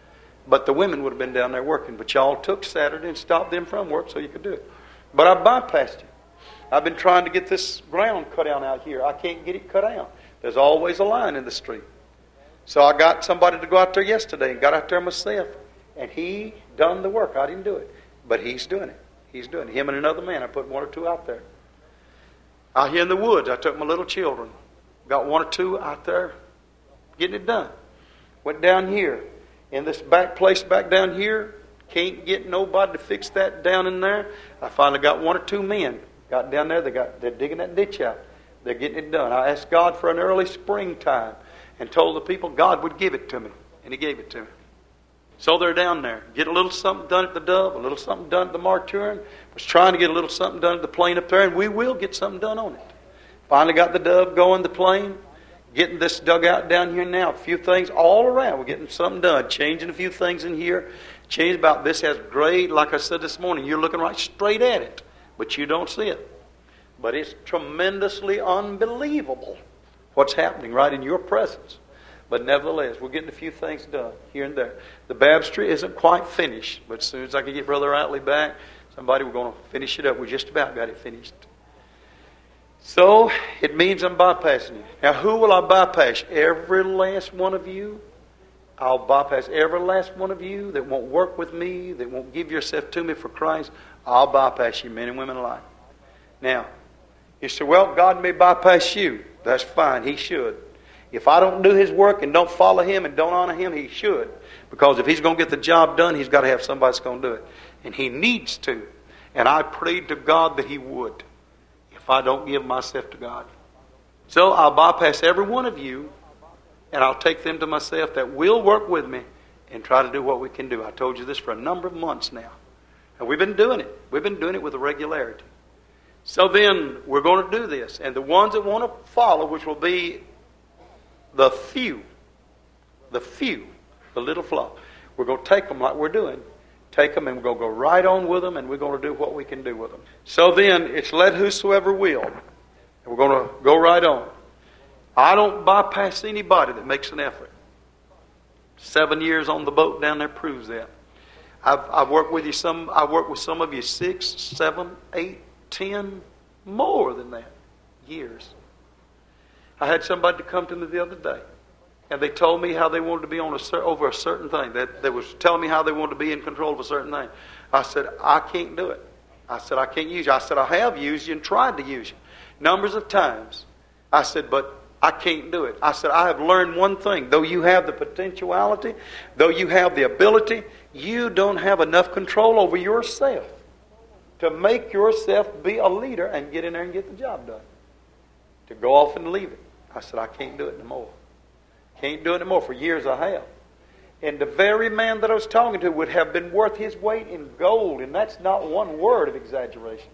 But the women would have been down there working. But y'all took Saturday and stopped them from work so you could do it. But I bypassed you. I've been trying to get this ground cut out here. I can't get it cut out. There's always a line in the street. So I got somebody to go out there yesterday and got out there myself. And he done the work. I didn't do it. But he's doing it. He's doing it. Him and another man. I put one or two out there. Out here in the woods, I took my little children. Got one or two out there getting it done. Went down here. In this back place back down here, can't get nobody to fix that down in there. I finally got one or two men. Got down there, they're digging that ditch out. They're getting it done. I asked God for an early springtime and told the people God would give it to me. And He gave it to me. So they're down there. Get a little something done at the Dove, a little something done at the Marturin. Was trying to get a little something done at the plane up there, and we will get something done on it. Finally got the Dove going, the plane. Getting this dugout down here now. A few things all around. We're getting something done. Changing a few things in here. Change about this has great, like I said this morning, you're looking right straight at it. But you don't see it. But it's tremendously unbelievable what's happening right in your presence. But nevertheless, we're getting a few things done here and there. The baptistry isn't quite finished. But as soon as I can get Brother Outley back, we're going to finish it up. We just about got it finished. So, it means I'm bypassing you. Now, who will I bypass? Every last one of you. I'll bypass every last one of you that won't work with me, that won't give yourself to me for Christ. I'll bypass you, men and women alike. Now, you say, well, God may bypass you. That's fine. He should. If I don't do His work and don't follow Him and don't honor Him, He should. Because if He's going to get the job done, He's got to have somebody that's going to do it. And He needs to. And I prayed to God that He would. If I don't give myself to God. So I'll bypass every one of you, and I'll take them to myself that will work with me and try to do what we can do. I told you this for a number of months now. And we've been doing it. We've been doing it with a regularity. So then we're going to do this. And the ones that want to follow, which will be the few, the little flock, we're going to take them like we're doing. Take them and we're going to go right on with them, and we're going to do what we can do with them. So then, it's let whosoever will. And we're going to go right on. I don't bypass anybody that makes an effort. 7 years on the boat down there proves that. I've worked with you I've worked with some of you 6, 7, 8, 10, more than that years. I had somebody to come to me the other day. And they told me how they wanted to be on over a certain thing. They was telling me how they wanted to be in control of a certain thing. I said, I can't do it. I said, I can't use you. I said, I have used you and tried to use you numbers of times. I said, but I can't do it. I said, I have learned one thing. Though you have the potentiality, though you have the ability, you don't have enough control over yourself to make yourself be a leader and get in there and get the job done. To go off and leave it. I said, I can't do it anymore. Can't do it anymore. For years I have. And the very man that I was talking to would have been worth his weight in gold. And that's not one word of exaggeration.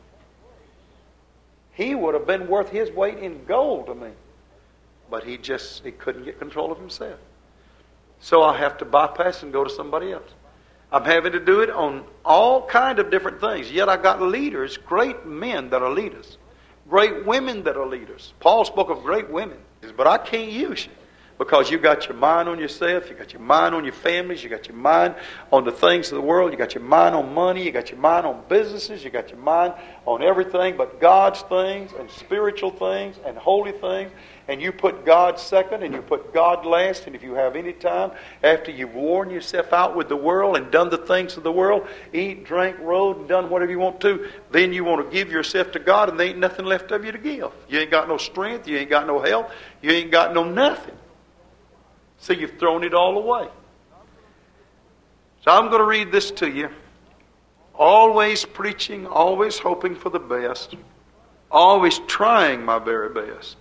He would have been worth his weight in gold to me. But he couldn't get control of himself. So I have to bypass and go to somebody else. I'm having to do it on all kind of different things. Yet I got leaders, great men that are leaders. Great women that are leaders. Paul spoke of great women. But I can't use you. Because you got your mind on yourself, you got your mind on your families, you got your mind on the things of the world, you got your mind on money, you got your mind on businesses, you got your mind on everything but God's things and spiritual things and holy things. And you put God second and you put God last. And if you have any time after you've worn yourself out with the world and done the things of the world, eat, drink, rode, and done whatever you want to, then you want to give yourself to God and there ain't nothing left of you to give. You ain't got no strength, you ain't got no health, you ain't got no nothing. So you've thrown it all away. So I'm going to read this to you. Always preaching, always hoping for the best, always trying my very best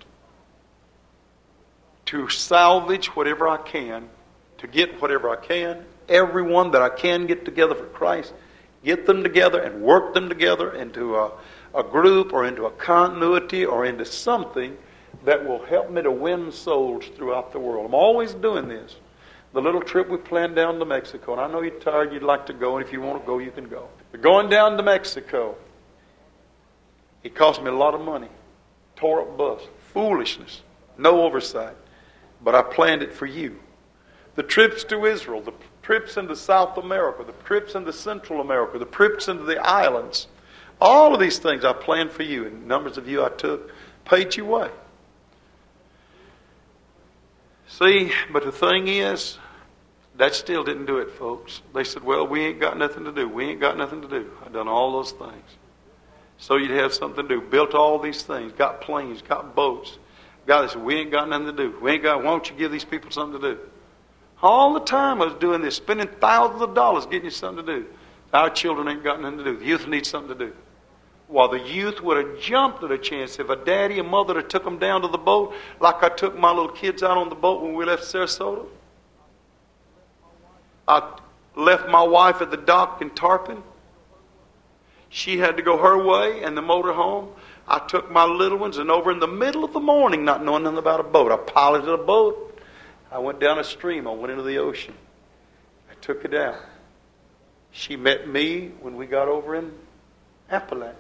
to salvage whatever I can, to get whatever I can, everyone that I can get together for Christ, get them together and work them together into a group or into a continuity or into something that will help me to win souls throughout the world. I'm always doing this. The little trip we planned down to Mexico, and I know you're tired, you'd like to go, and if you want to go, you can go. But going down to Mexico, it cost me a lot of money. Tore up bus. Foolishness. No oversight. But I planned it for you. The trips to Israel, the trips into South America, the trips into Central America, the trips into the islands. All of these things I planned for you, and numbers of you I took, paid you way. See, but the thing is, that still didn't do it, folks. They said, well, we ain't got nothing to do. We ain't got nothing to do. I've done all those things. So you'd have something to do. Built all these things. Got planes. Got boats. God, they said, we ain't got nothing to do. Why don't you give these people something to do? All the time I was doing this, spending thousands of dollars getting you something to do. Our children ain't got nothing to do. The youth need something to do. Well, the youth would have jumped at a chance if a daddy and mother had took them down to the boat like I took my little kids out on the boat when we left Sarasota. I left my wife at the dock in Tarpon. She had to go her way and the motor home. I took my little ones, and over in the middle of the morning, not knowing nothing about a boat, I piloted a boat. I went down a stream. I went into the ocean. I took it out. She met me when we got over in Appalachia.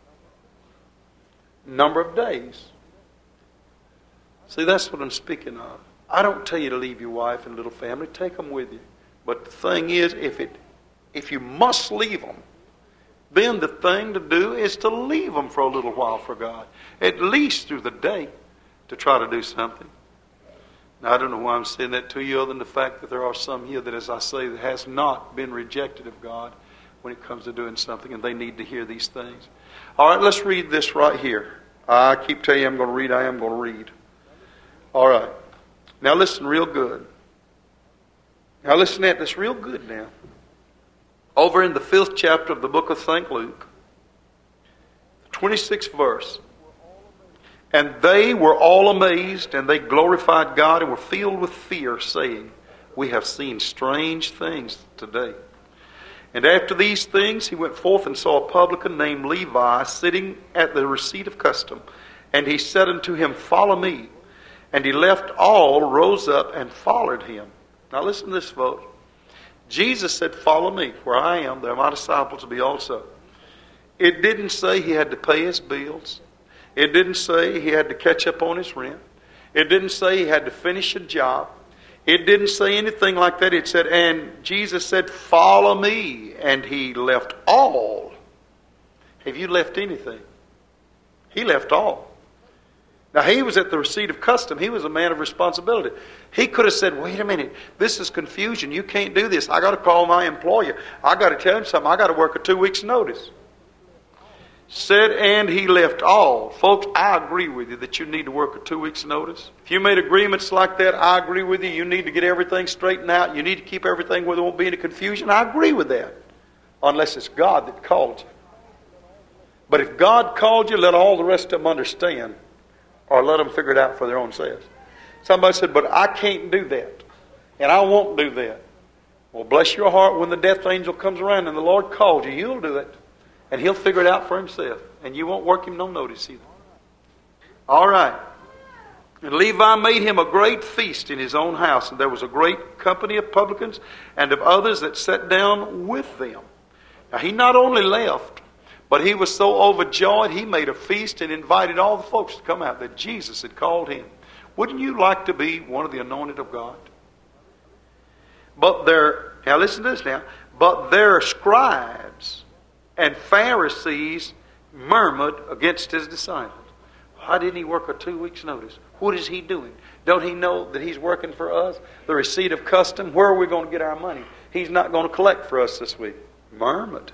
Number of days. See, that's what I'm speaking of. I don't tell you to leave your wife and little family. Take them with you. But the thing is, if you must leave them, then the thing to do is to leave them for a little while for God. At least through the day to try to do something. Now, I don't know why I'm saying that to you other than the fact that there are some here that, as I say, that has not been rejected of God when it comes to doing something, and they need to hear these things. All right, let's read this right here. I keep telling you I'm going to read. I am going to read. All right. Now listen real good. Now listen at this real good now. Over in the 5th chapter of the book of St. Luke, 26th verse. And they were all amazed, and they glorified God and were filled with fear, saying, we have seen strange things today. And after these things he went forth and saw a publican named Levi sitting at the receipt of custom. And he said unto him, follow me. And he left all, rose up, and followed him. Now listen to this, folks. Jesus said, follow me. Where I am, there my disciples will be also. It didn't say he had to pay his bills. It didn't say he had to catch up on his rent. It didn't say he had to finish a job. It didn't say anything like that. It said, and Jesus said, follow me. And he left all. Have you left anything? He left all. Now, he was at the receipt of custom. He was a man of responsibility. He could have said, wait a minute, this is confusion. You can't do this. I got to call my employer. I got to tell him something. I got to work a 2 weeks' notice. Said, and he left all. Folks, I agree with you that you need to work a 2 weeks' notice. If you made agreements like that, I agree with you. You need to get everything straightened out. You need to keep everything where there won't be any confusion. I agree with that. Unless it's God that called you. But if God called you, let all the rest of them understand. Or let them figure it out for their own selves. Somebody said, but I can't do that. And I won't do that. Well, bless your heart, when the death angel comes around and the Lord calls you, you'll do it. And he'll figure it out for himself. And you won't work him no notice either. All right. And Levi made him a great feast in his own house. And there was a great company of publicans and of others that sat down with them. Now he not only left, but he was so overjoyed, he made a feast and invited all the folks to come out that Jesus had called him. Wouldn't you like to be one of the anointed of God? But now listen to this now. But their scribes and Pharisees murmured against his disciples. Why didn't he work a 2 weeks' notice? What is he doing? Don't he know that he's working for us? The receipt of custom, where are we going to get our money? He's not going to collect for us this week. Murmured.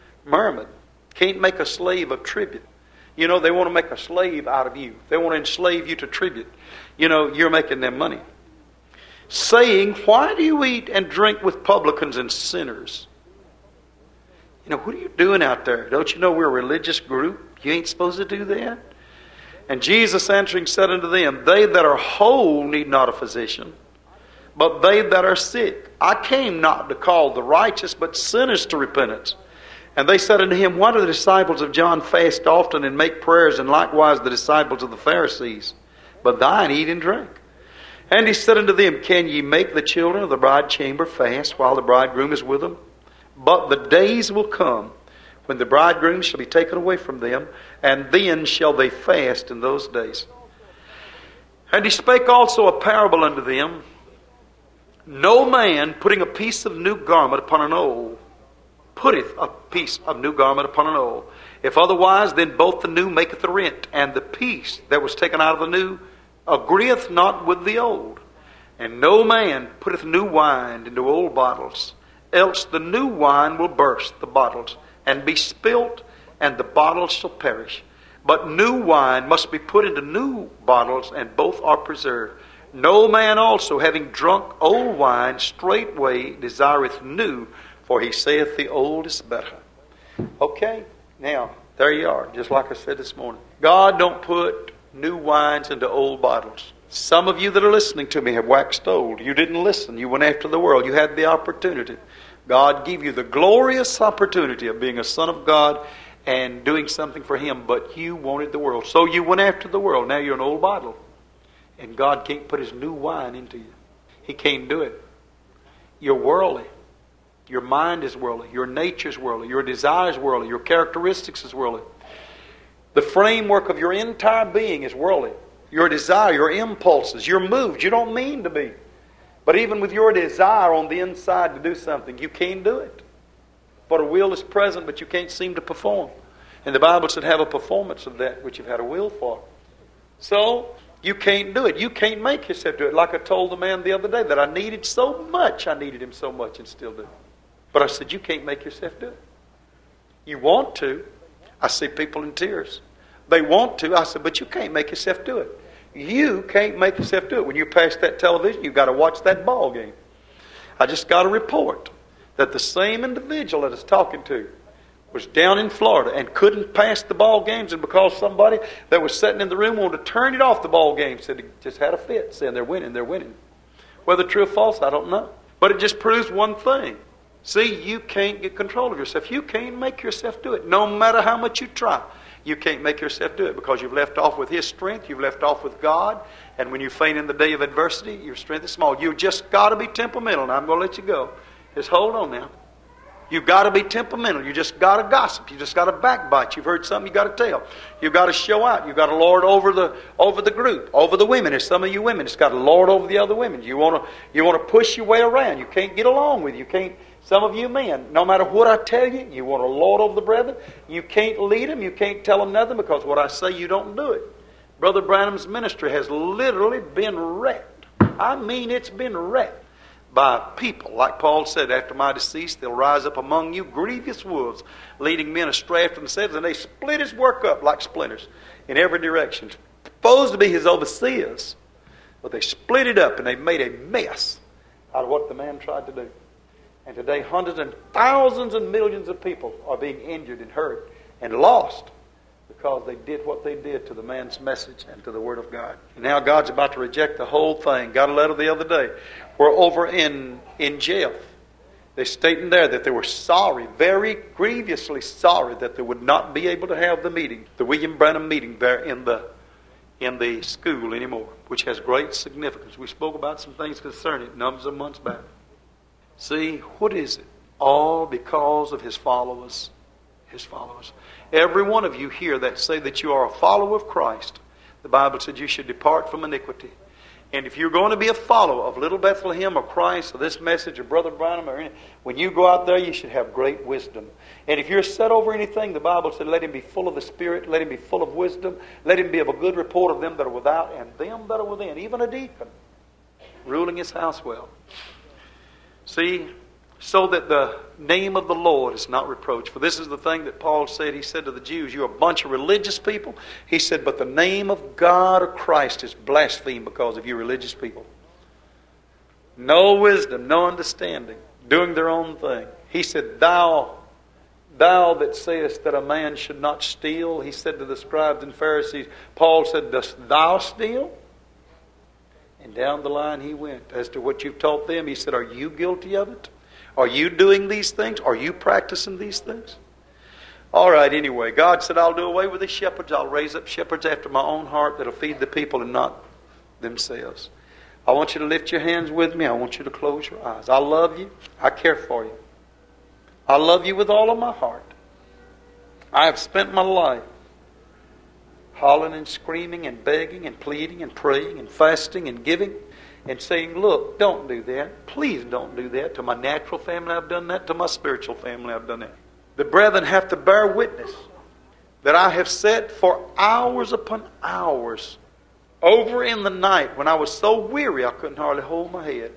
Can't make a slave of tribute. You know, they want to make a slave out of you. They want to enslave you to tribute. You know, you're making them money. Saying, why do you eat and drink with publicans and sinners? You know, what are you doing out there? Don't you know we're a religious group? You ain't supposed to do that. And Jesus answering said unto them, they that are whole need not a physician, but they that are sick. I came not to call the righteous, but sinners to repentance. And they said unto him, why do the disciples of John fast often and make prayers, and likewise the disciples of the Pharisees? But thine eat and drink. And he said unto them, can ye make the children of the bride chamber fast while the bridegroom is with them? But the days will come when the bridegroom shall be taken away from them, and then shall they fast in those days. And he spake also a parable unto them, No man putting a piece of new garment upon an old, putteth a piece of new garment upon an old. If otherwise, then both the new maketh the rent, and the piece that was taken out of the new agreeth not with the old. And no man putteth new wine into old bottles, else the new wine will burst the bottles, and be spilt, and the bottles shall perish. But new wine must be put into new bottles, and both are preserved. No man also, having drunk old wine, straightway desireth new, for he saith the old is better. Okay, now, there you are, just like I said this morning. God don't put new wines into old bottles. Some of you that are listening to me have waxed old. You didn't listen. You went after the world. You had the opportunity. God gave you the glorious opportunity of being a son of God and doing something for Him, but you wanted the world. So you went after the world. Now you're an old bottle. And God can't put His new wine into you. He can't do it. You're worldly. Your mind is worldly. Your nature is worldly. Your desire is worldly. Your characteristics is worldly. The framework of your entire being is worldly. Your desire, your impulses, your moves. You don't mean to be. But even with your desire on the inside to do something, you can't do it. For the will is present, but you can't seem to perform. And the Bible said, have a performance of that which you've had a will for. So, you can't do it. You can't make yourself do it. Like I told the man the other day that I needed so much. I needed him so much and still do. But I said, you can't make yourself do it. You want to. I see people in tears. They want to. I said, but you can't make yourself do it. You can't make yourself do it. When you pass that television, you've got to watch that ball game. I just got a report that the same individual that I was talking to was down in Florida and couldn't pass the ball games, and because somebody that was sitting in the room wanted to turn it off the ball game, said he just had a fit, saying they're winning, they're winning. Whether true or false, I don't know. But it just proves one thing. See, you can't get control of yourself. You can't make yourself do it, no matter how much you try. You can't make yourself do it because you've left off with His strength. You've left off with God. And when you faint in the day of adversity, your strength is small. You've just got to be temperamental. Now, I'm going to let you go. Just hold on now. You've got to be temperamental. You just got to gossip. You just got to backbite. You've heard something, you got to tell. You've got to show out. You've got to lord over the group, over the women. There's some of you women that's got to lord over the other women. You want to push your way around. You can't get along with. You can't. Some of you men, no matter what I tell you, you want to lord over the brethren. You can't lead them. You can't tell them nothing because what I say, you don't do it. Brother Branham's ministry has literally been wrecked. I mean, it's been wrecked by people. Like Paul said, after my decease, they'll rise up among you grievous wolves, leading men astray after themselves, and they split his work up like splinters in every direction. Supposed to be his overseers, but they split it up and they made a mess out of what the man tried to do. And today, hundreds and thousands and millions of people are being injured and hurt and lost because they did what they did to the man's message and to the Word of God. And now God's about to reject the whole thing. Got a letter the other day. We're over in jail. They stating there that they were sorry, very grievously sorry, that they would not be able to have the meeting, the William Branham meeting there in the school anymore, which has great significance. We spoke about some things concerning it numbers of months back. See, what is it? All because of His followers. His followers. Every one of you here that say that you are a follower of Christ, the Bible said you should depart from iniquity. And if you're going to be a follower of Little Bethlehem or Christ or this message or Brother Branham or anything, when you go out there, you should have great wisdom. And if you're set over anything, the Bible said, let him be full of the Spirit, let him be full of wisdom, let him be of a good report of them that are without and them that are within, even a deacon, ruling his house well. See, so that the name of the Lord is not reproached. For this is the thing that Paul said. He said to the Jews, you're a bunch of religious people. He said, but the name of God or Christ is blasphemed because of you religious people. No wisdom, no understanding, doing their own thing. He said, thou that sayest that a man should not steal, he said to the scribes and Pharisees, Paul said, dost thou steal? And down the line he went. As to what you've taught them, he said, are you guilty of it? Are you doing these things? Are you practicing these things? All right, anyway, God said, I'll do away with the shepherds. I'll raise up shepherds after my own heart that'll feed the people and not themselves. I want you to lift your hands with me. I want you to close your eyes. I love you. I care for you. I love you with all of my heart. I have spent my life hollering and screaming and begging and pleading and praying and fasting and giving and saying, look, don't do that. Please don't do that. To my natural family, I've done that. To my spiritual family, I've done that. The brethren have to bear witness that I have sat for hours upon hours over in the night when I was so weary I couldn't hardly hold my head.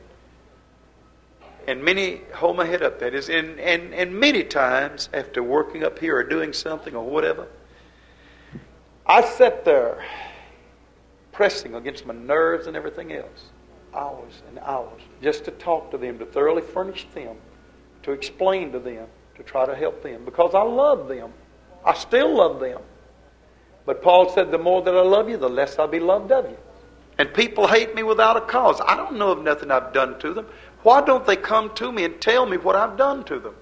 And hold my head up, that is. And many times after working up here or doing something or whatever, I sat there pressing against my nerves and everything else. Hours and hours. Just to talk to them, to thoroughly furnish them, to explain to them, to try to help them. Because I love them. I still love them. But Paul said, the more that I love you, the less I'll be loved of you. And people hate me without a cause. I don't know of nothing I've done to them. Why don't they come to me and tell me what I've done to them?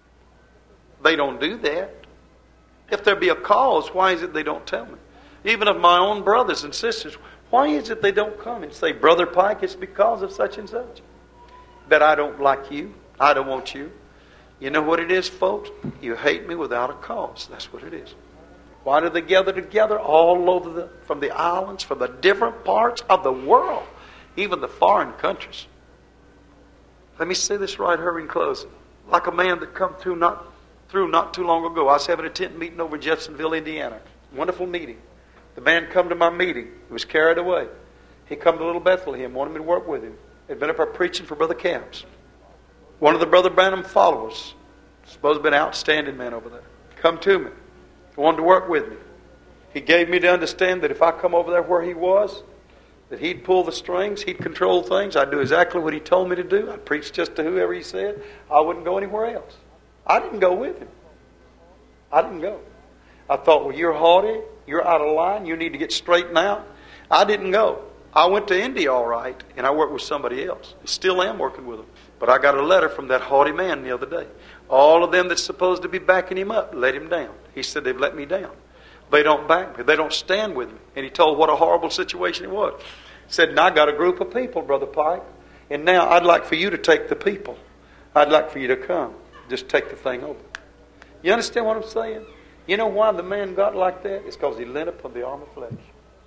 They don't do that. If there be a cause, why is it they don't tell me? Even of my own brothers and sisters, why is it they don't come and say, Brother Pike, it's because of such and such that I don't like you, I don't want you. You know what it is, folks? You hate me without a cause. That's what it is. Why do they gather together all over from the islands, from the different parts of the world, even the foreign countries? Let me say this right here in closing. Like a man that come through not too long ago. I was having a tent meeting over in Jeffersonville, Indiana. Wonderful meeting. The man come to my meeting. He was carried away. He come to Little Bethlehem, wanted me to work with him. Had been up there preaching for Brother Camps. One of the Brother Branham followers, supposed to be an outstanding man over there, come to me. Wanted to work with me. He gave me to understand that if I come over there where he was, that he'd pull the strings, he'd control things. I'd do exactly what he told me to do. I'd preach just to whoever he said. I wouldn't go anywhere else. I didn't go with him. I didn't go. I thought, well, you're haughty. You're out of line. You need to get straightened out. I didn't go. I went to India all right, and I worked with somebody else. I still am working with them. But I got a letter from that haughty man the other day. All of them that's supposed to be backing him up let him down. He said they've let me down. They don't back me. They don't stand with me. And he told what a horrible situation it was. He said, now I got a group of people, Brother Pike, and now I'd like for you to take the people. I'd like for you to come. Just take the thing over. You understand what I'm saying? You know why the man got like that? It's because he leaned upon the arm of flesh.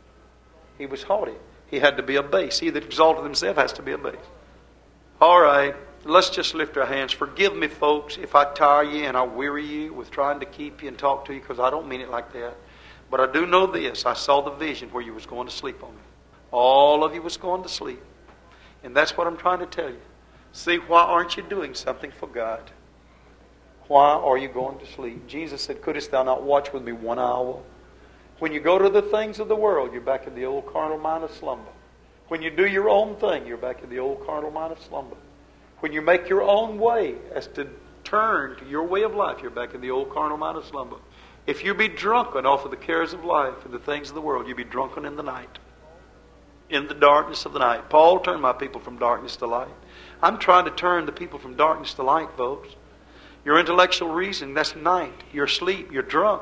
He was haughty. He had to be a base. He that exalted himself has to be a base. All right, let's just lift our hands. Forgive me, folks, if I tire you and I weary you with trying to keep you and talk to you, because I don't mean it like that. But I do know this. I saw the vision where you was going to sleep on me. All of you was going to sleep. And that's what I'm trying to tell you. See, why aren't you doing something for God? Why are you going to sleep? Jesus said, couldst thou not watch with me 1 hour? When you go to the things of the world, you're back in the old carnal mind of slumber. When you do your own thing, you're back in the old carnal mind of slumber. When you make your own way as to turn to your way of life, you're back in the old carnal mind of slumber. If you be drunken off of the cares of life and the things of the world, you be drunken in the night. In the darkness of the night. Paul turned my people from darkness to light. I'm trying to turn the people from darkness to light, folks. Your intellectual reasoning, that's night. You're asleep. You're drunk.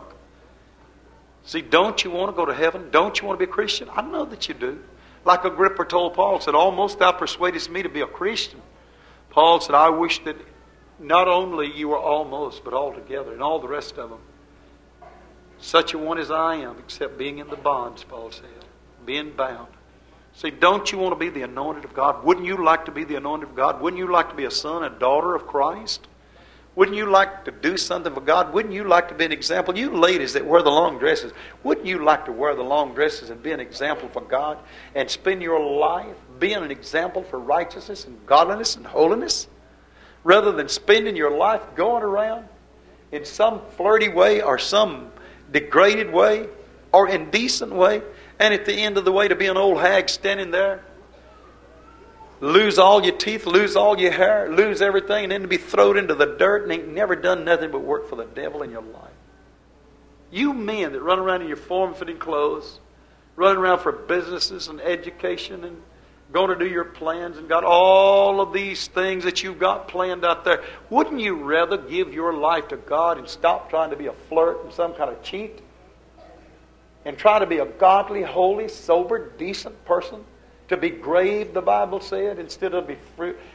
See, don't you want to go to heaven? Don't you want to be a Christian? I know that you do. Like Agrippa told Paul, said, almost thou persuadest me to be a Christian. Paul said, I wish that not only you were almost, but altogether, and all the rest of them. Such a one as I am, except being in the bonds, Paul said. Being bound. See, don't you want to be the anointed of God? Wouldn't you like to be the anointed of God? Wouldn't you like to be a son and daughter of Christ? Wouldn't you like to do something for God? Wouldn't you like to be an example? You ladies that wear the long dresses, wouldn't you like to wear the long dresses and be an example for God and spend your life being an example for righteousness and godliness and holiness? Rather than spending your life going around in some flirty way or some degraded way or indecent way, and at the end of the way to be an old hag standing there, lose all your teeth, lose all your hair, lose everything, and then to be thrown into the dirt and ain't never done nothing but work for the devil in your life. You men that run around in your form-fitting clothes, running around for businesses and education and going to do your plans and got all of these things that you've got planned out there, wouldn't you rather give your life to God and stop trying to be a flirt and some kind of cheat? And try to be a godly, holy, sober, decent person? To be grave, the Bible said, instead of be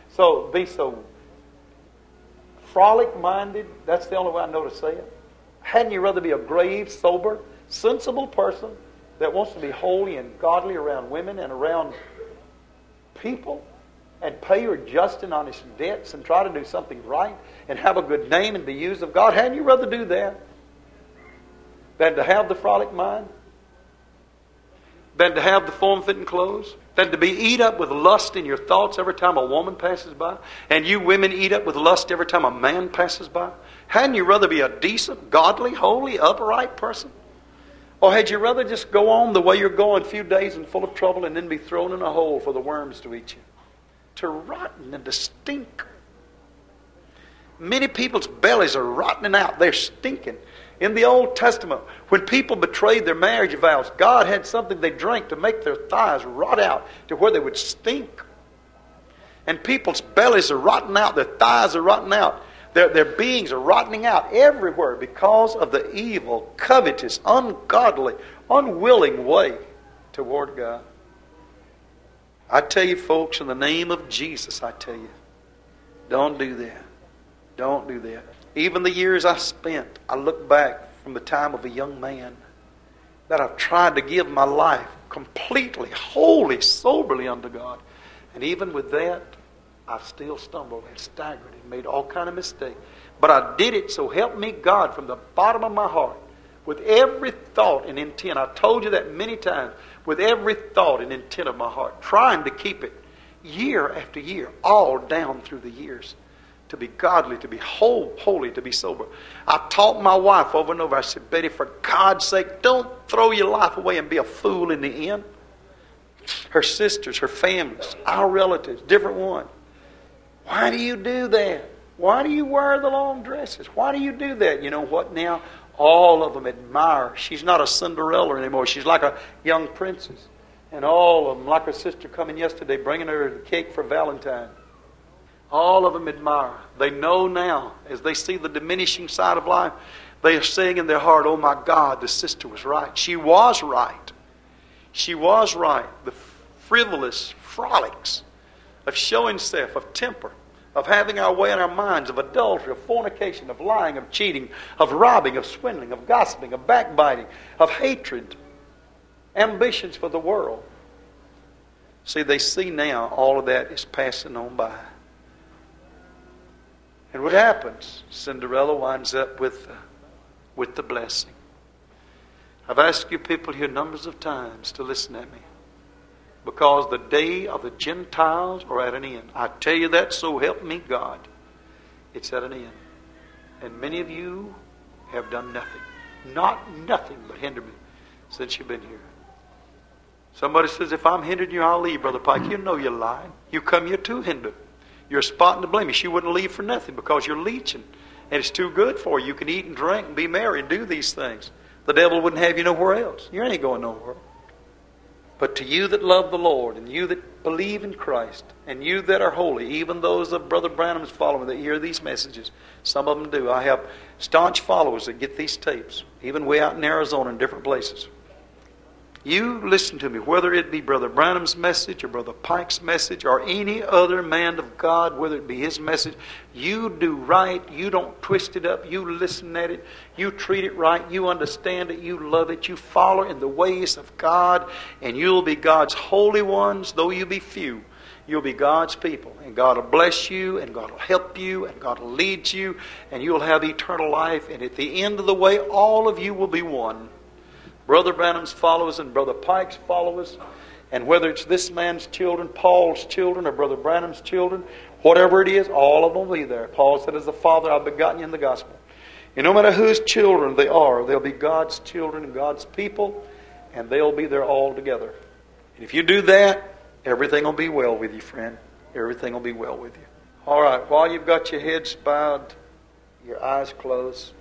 so frolic-minded. That's the only way I know to say it. Hadn't you rather be a grave, sober, sensible person that wants to be holy and godly around women and around people and pay your just and honest debts and try to do something right and have a good name and be used of God? Hadn't you rather do that than to have the frolic mind? Than to have the form-fitting clothes? Than to be eat up with lust in your thoughts every time a woman passes by? And you women eat up with lust every time a man passes by? Hadn't you rather be a decent, godly, holy, upright person? Or had you rather just go on the way you're going a few days and full of trouble and then be thrown in a hole for the worms to eat you? To rotten and to stink. Many people's bellies are rotting out. They're stinking. In the Old Testament, when people betrayed their marriage vows, God had something they drank to make their thighs rot out to where they would stink. And people's bellies are rotting out. Their thighs are rotting out. Their beings are rotting out everywhere because of the evil, covetous, ungodly, unwilling way toward God. I tell you, folks, in the name of Jesus, I tell you, don't do that. Don't do that. Even the years I spent, I look back from the time of a young man that I've tried to give my life completely, wholly, soberly unto God. And even with that, I've still stumbled and staggered and made all kind of mistakes. But I did it, so help me God, from the bottom of my heart, with every thought and intent. I've told you that many times. With every thought and intent of my heart, trying to keep it year after year, all down through the years, to be godly, to be holy, to be sober. I taught my wife over and over. I said, Betty, for God's sake, don't throw your life away and be a fool in the end. Her sisters, her families, our relatives, different ones. Why do you do that? Why do you wear the long dresses? Why do you do that? You know what now? All of them admire her. She's not a Cinderella anymore. She's like a young princess. And all of them, like her sister coming yesterday, bringing her the cake for Valentine. All of them admire. They know now, as they see the diminishing side of life, they are saying in their heart, oh my God, the sister was right. She was right. She was right. The frivolous frolics of showing self, of temper, of having our way in our minds, of adultery, of fornication, of lying, of cheating, of robbing, of swindling, of gossiping, of backbiting, of hatred, ambitions for the world. See, they see now all of that is passing on by. And what happens? Cinderella winds up with the blessing. I've asked you people here numbers of times to listen at me. Because the day of the Gentiles are at an end. I tell you that, so help me God. It's at an end. And many of you have done nothing. Nothing but hinder me since you've been here. Somebody says, if I'm hindering you, I'll leave, Brother Pike. You know you're lying. You come here to hinder. You're spotting the blemish. You wouldn't leave for nothing because you're leeching. And it's too good for you. You can eat and drink and be merry and do these things. The devil wouldn't have you nowhere else. You ain't going nowhere. But to you that love the Lord, and you that believe in Christ, and you that are holy, even those of Brother Branham's following that hear these messages, some of them do. I have staunch followers that get these tapes, even way out in Arizona and different places. You listen to me, whether it be Brother Branham's message or Brother Pike's message or any other man of God, whether it be his message, you do right. You don't twist it up. You listen at it. You treat it right. You understand it. You love it. You follow in the ways of God, and you'll be God's holy ones, though you be few. You'll be God's people, and God will bless you, and God will help you, and God will lead you, and you'll have eternal life. And at the end of the way, all of you will be one. Brother Branham's followers and Brother Pike's followers, and whether it's this man's children, Paul's children, or Brother Branham's children, whatever it is, all of them will be there. Paul said, as the Father, I've begotten you in the gospel. And no matter whose children they are, they'll be God's children and God's people, and they'll be there all together. And if you do that, everything will be well with you, friend. Everything will be well with you. All right, while you've got your heads bowed, your eyes closed,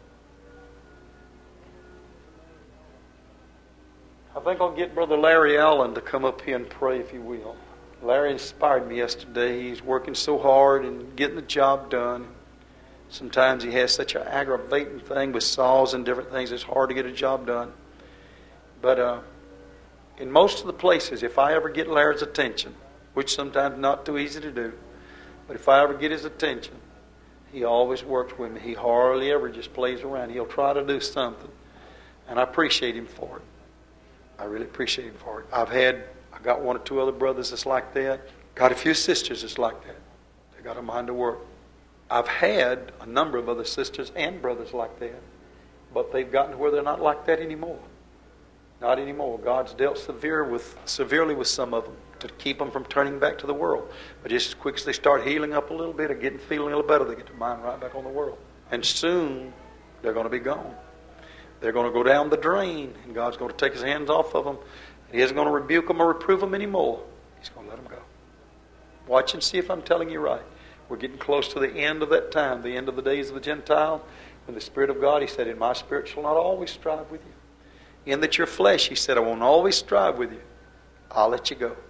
I think I'll get Brother Larry Allen to come up here and pray, if you will. Larry inspired me yesterday. He's working so hard and getting the job done. Sometimes he has such an aggravating thing with saws and different things. It's hard to get a job done. But in most of the places, if I ever get Larry's attention, which sometimes not too easy to do, but if I ever get his attention, he always works with me. He hardly ever just plays around. He'll try to do something. And I appreciate him for it. I really appreciate him for it. I've had a I got one or two other brothers that's like that. Got a few sisters that's like that. They got a mind to work. I've had a number of other sisters and brothers like that, but they've gotten to where they're not like that anymore. Not anymore. God's dealt severely with some of them to keep them from turning back to the world. But just as quick as they start healing up a little bit or feeling a little better, they get their mind right back on the world. And soon, they're going to be gone. They're going to go down the drain, and God's going to take His hands off of them. And He isn't going to rebuke them or reprove them anymore. He's going to let them go. Watch and see if I'm telling you right. We're getting close to the end of that time, the end of the days of the Gentiles. When the Spirit of God, He said, "In my spirit shall not always strive with you." In that your flesh, He said, "I won't always strive with you. I'll let you go."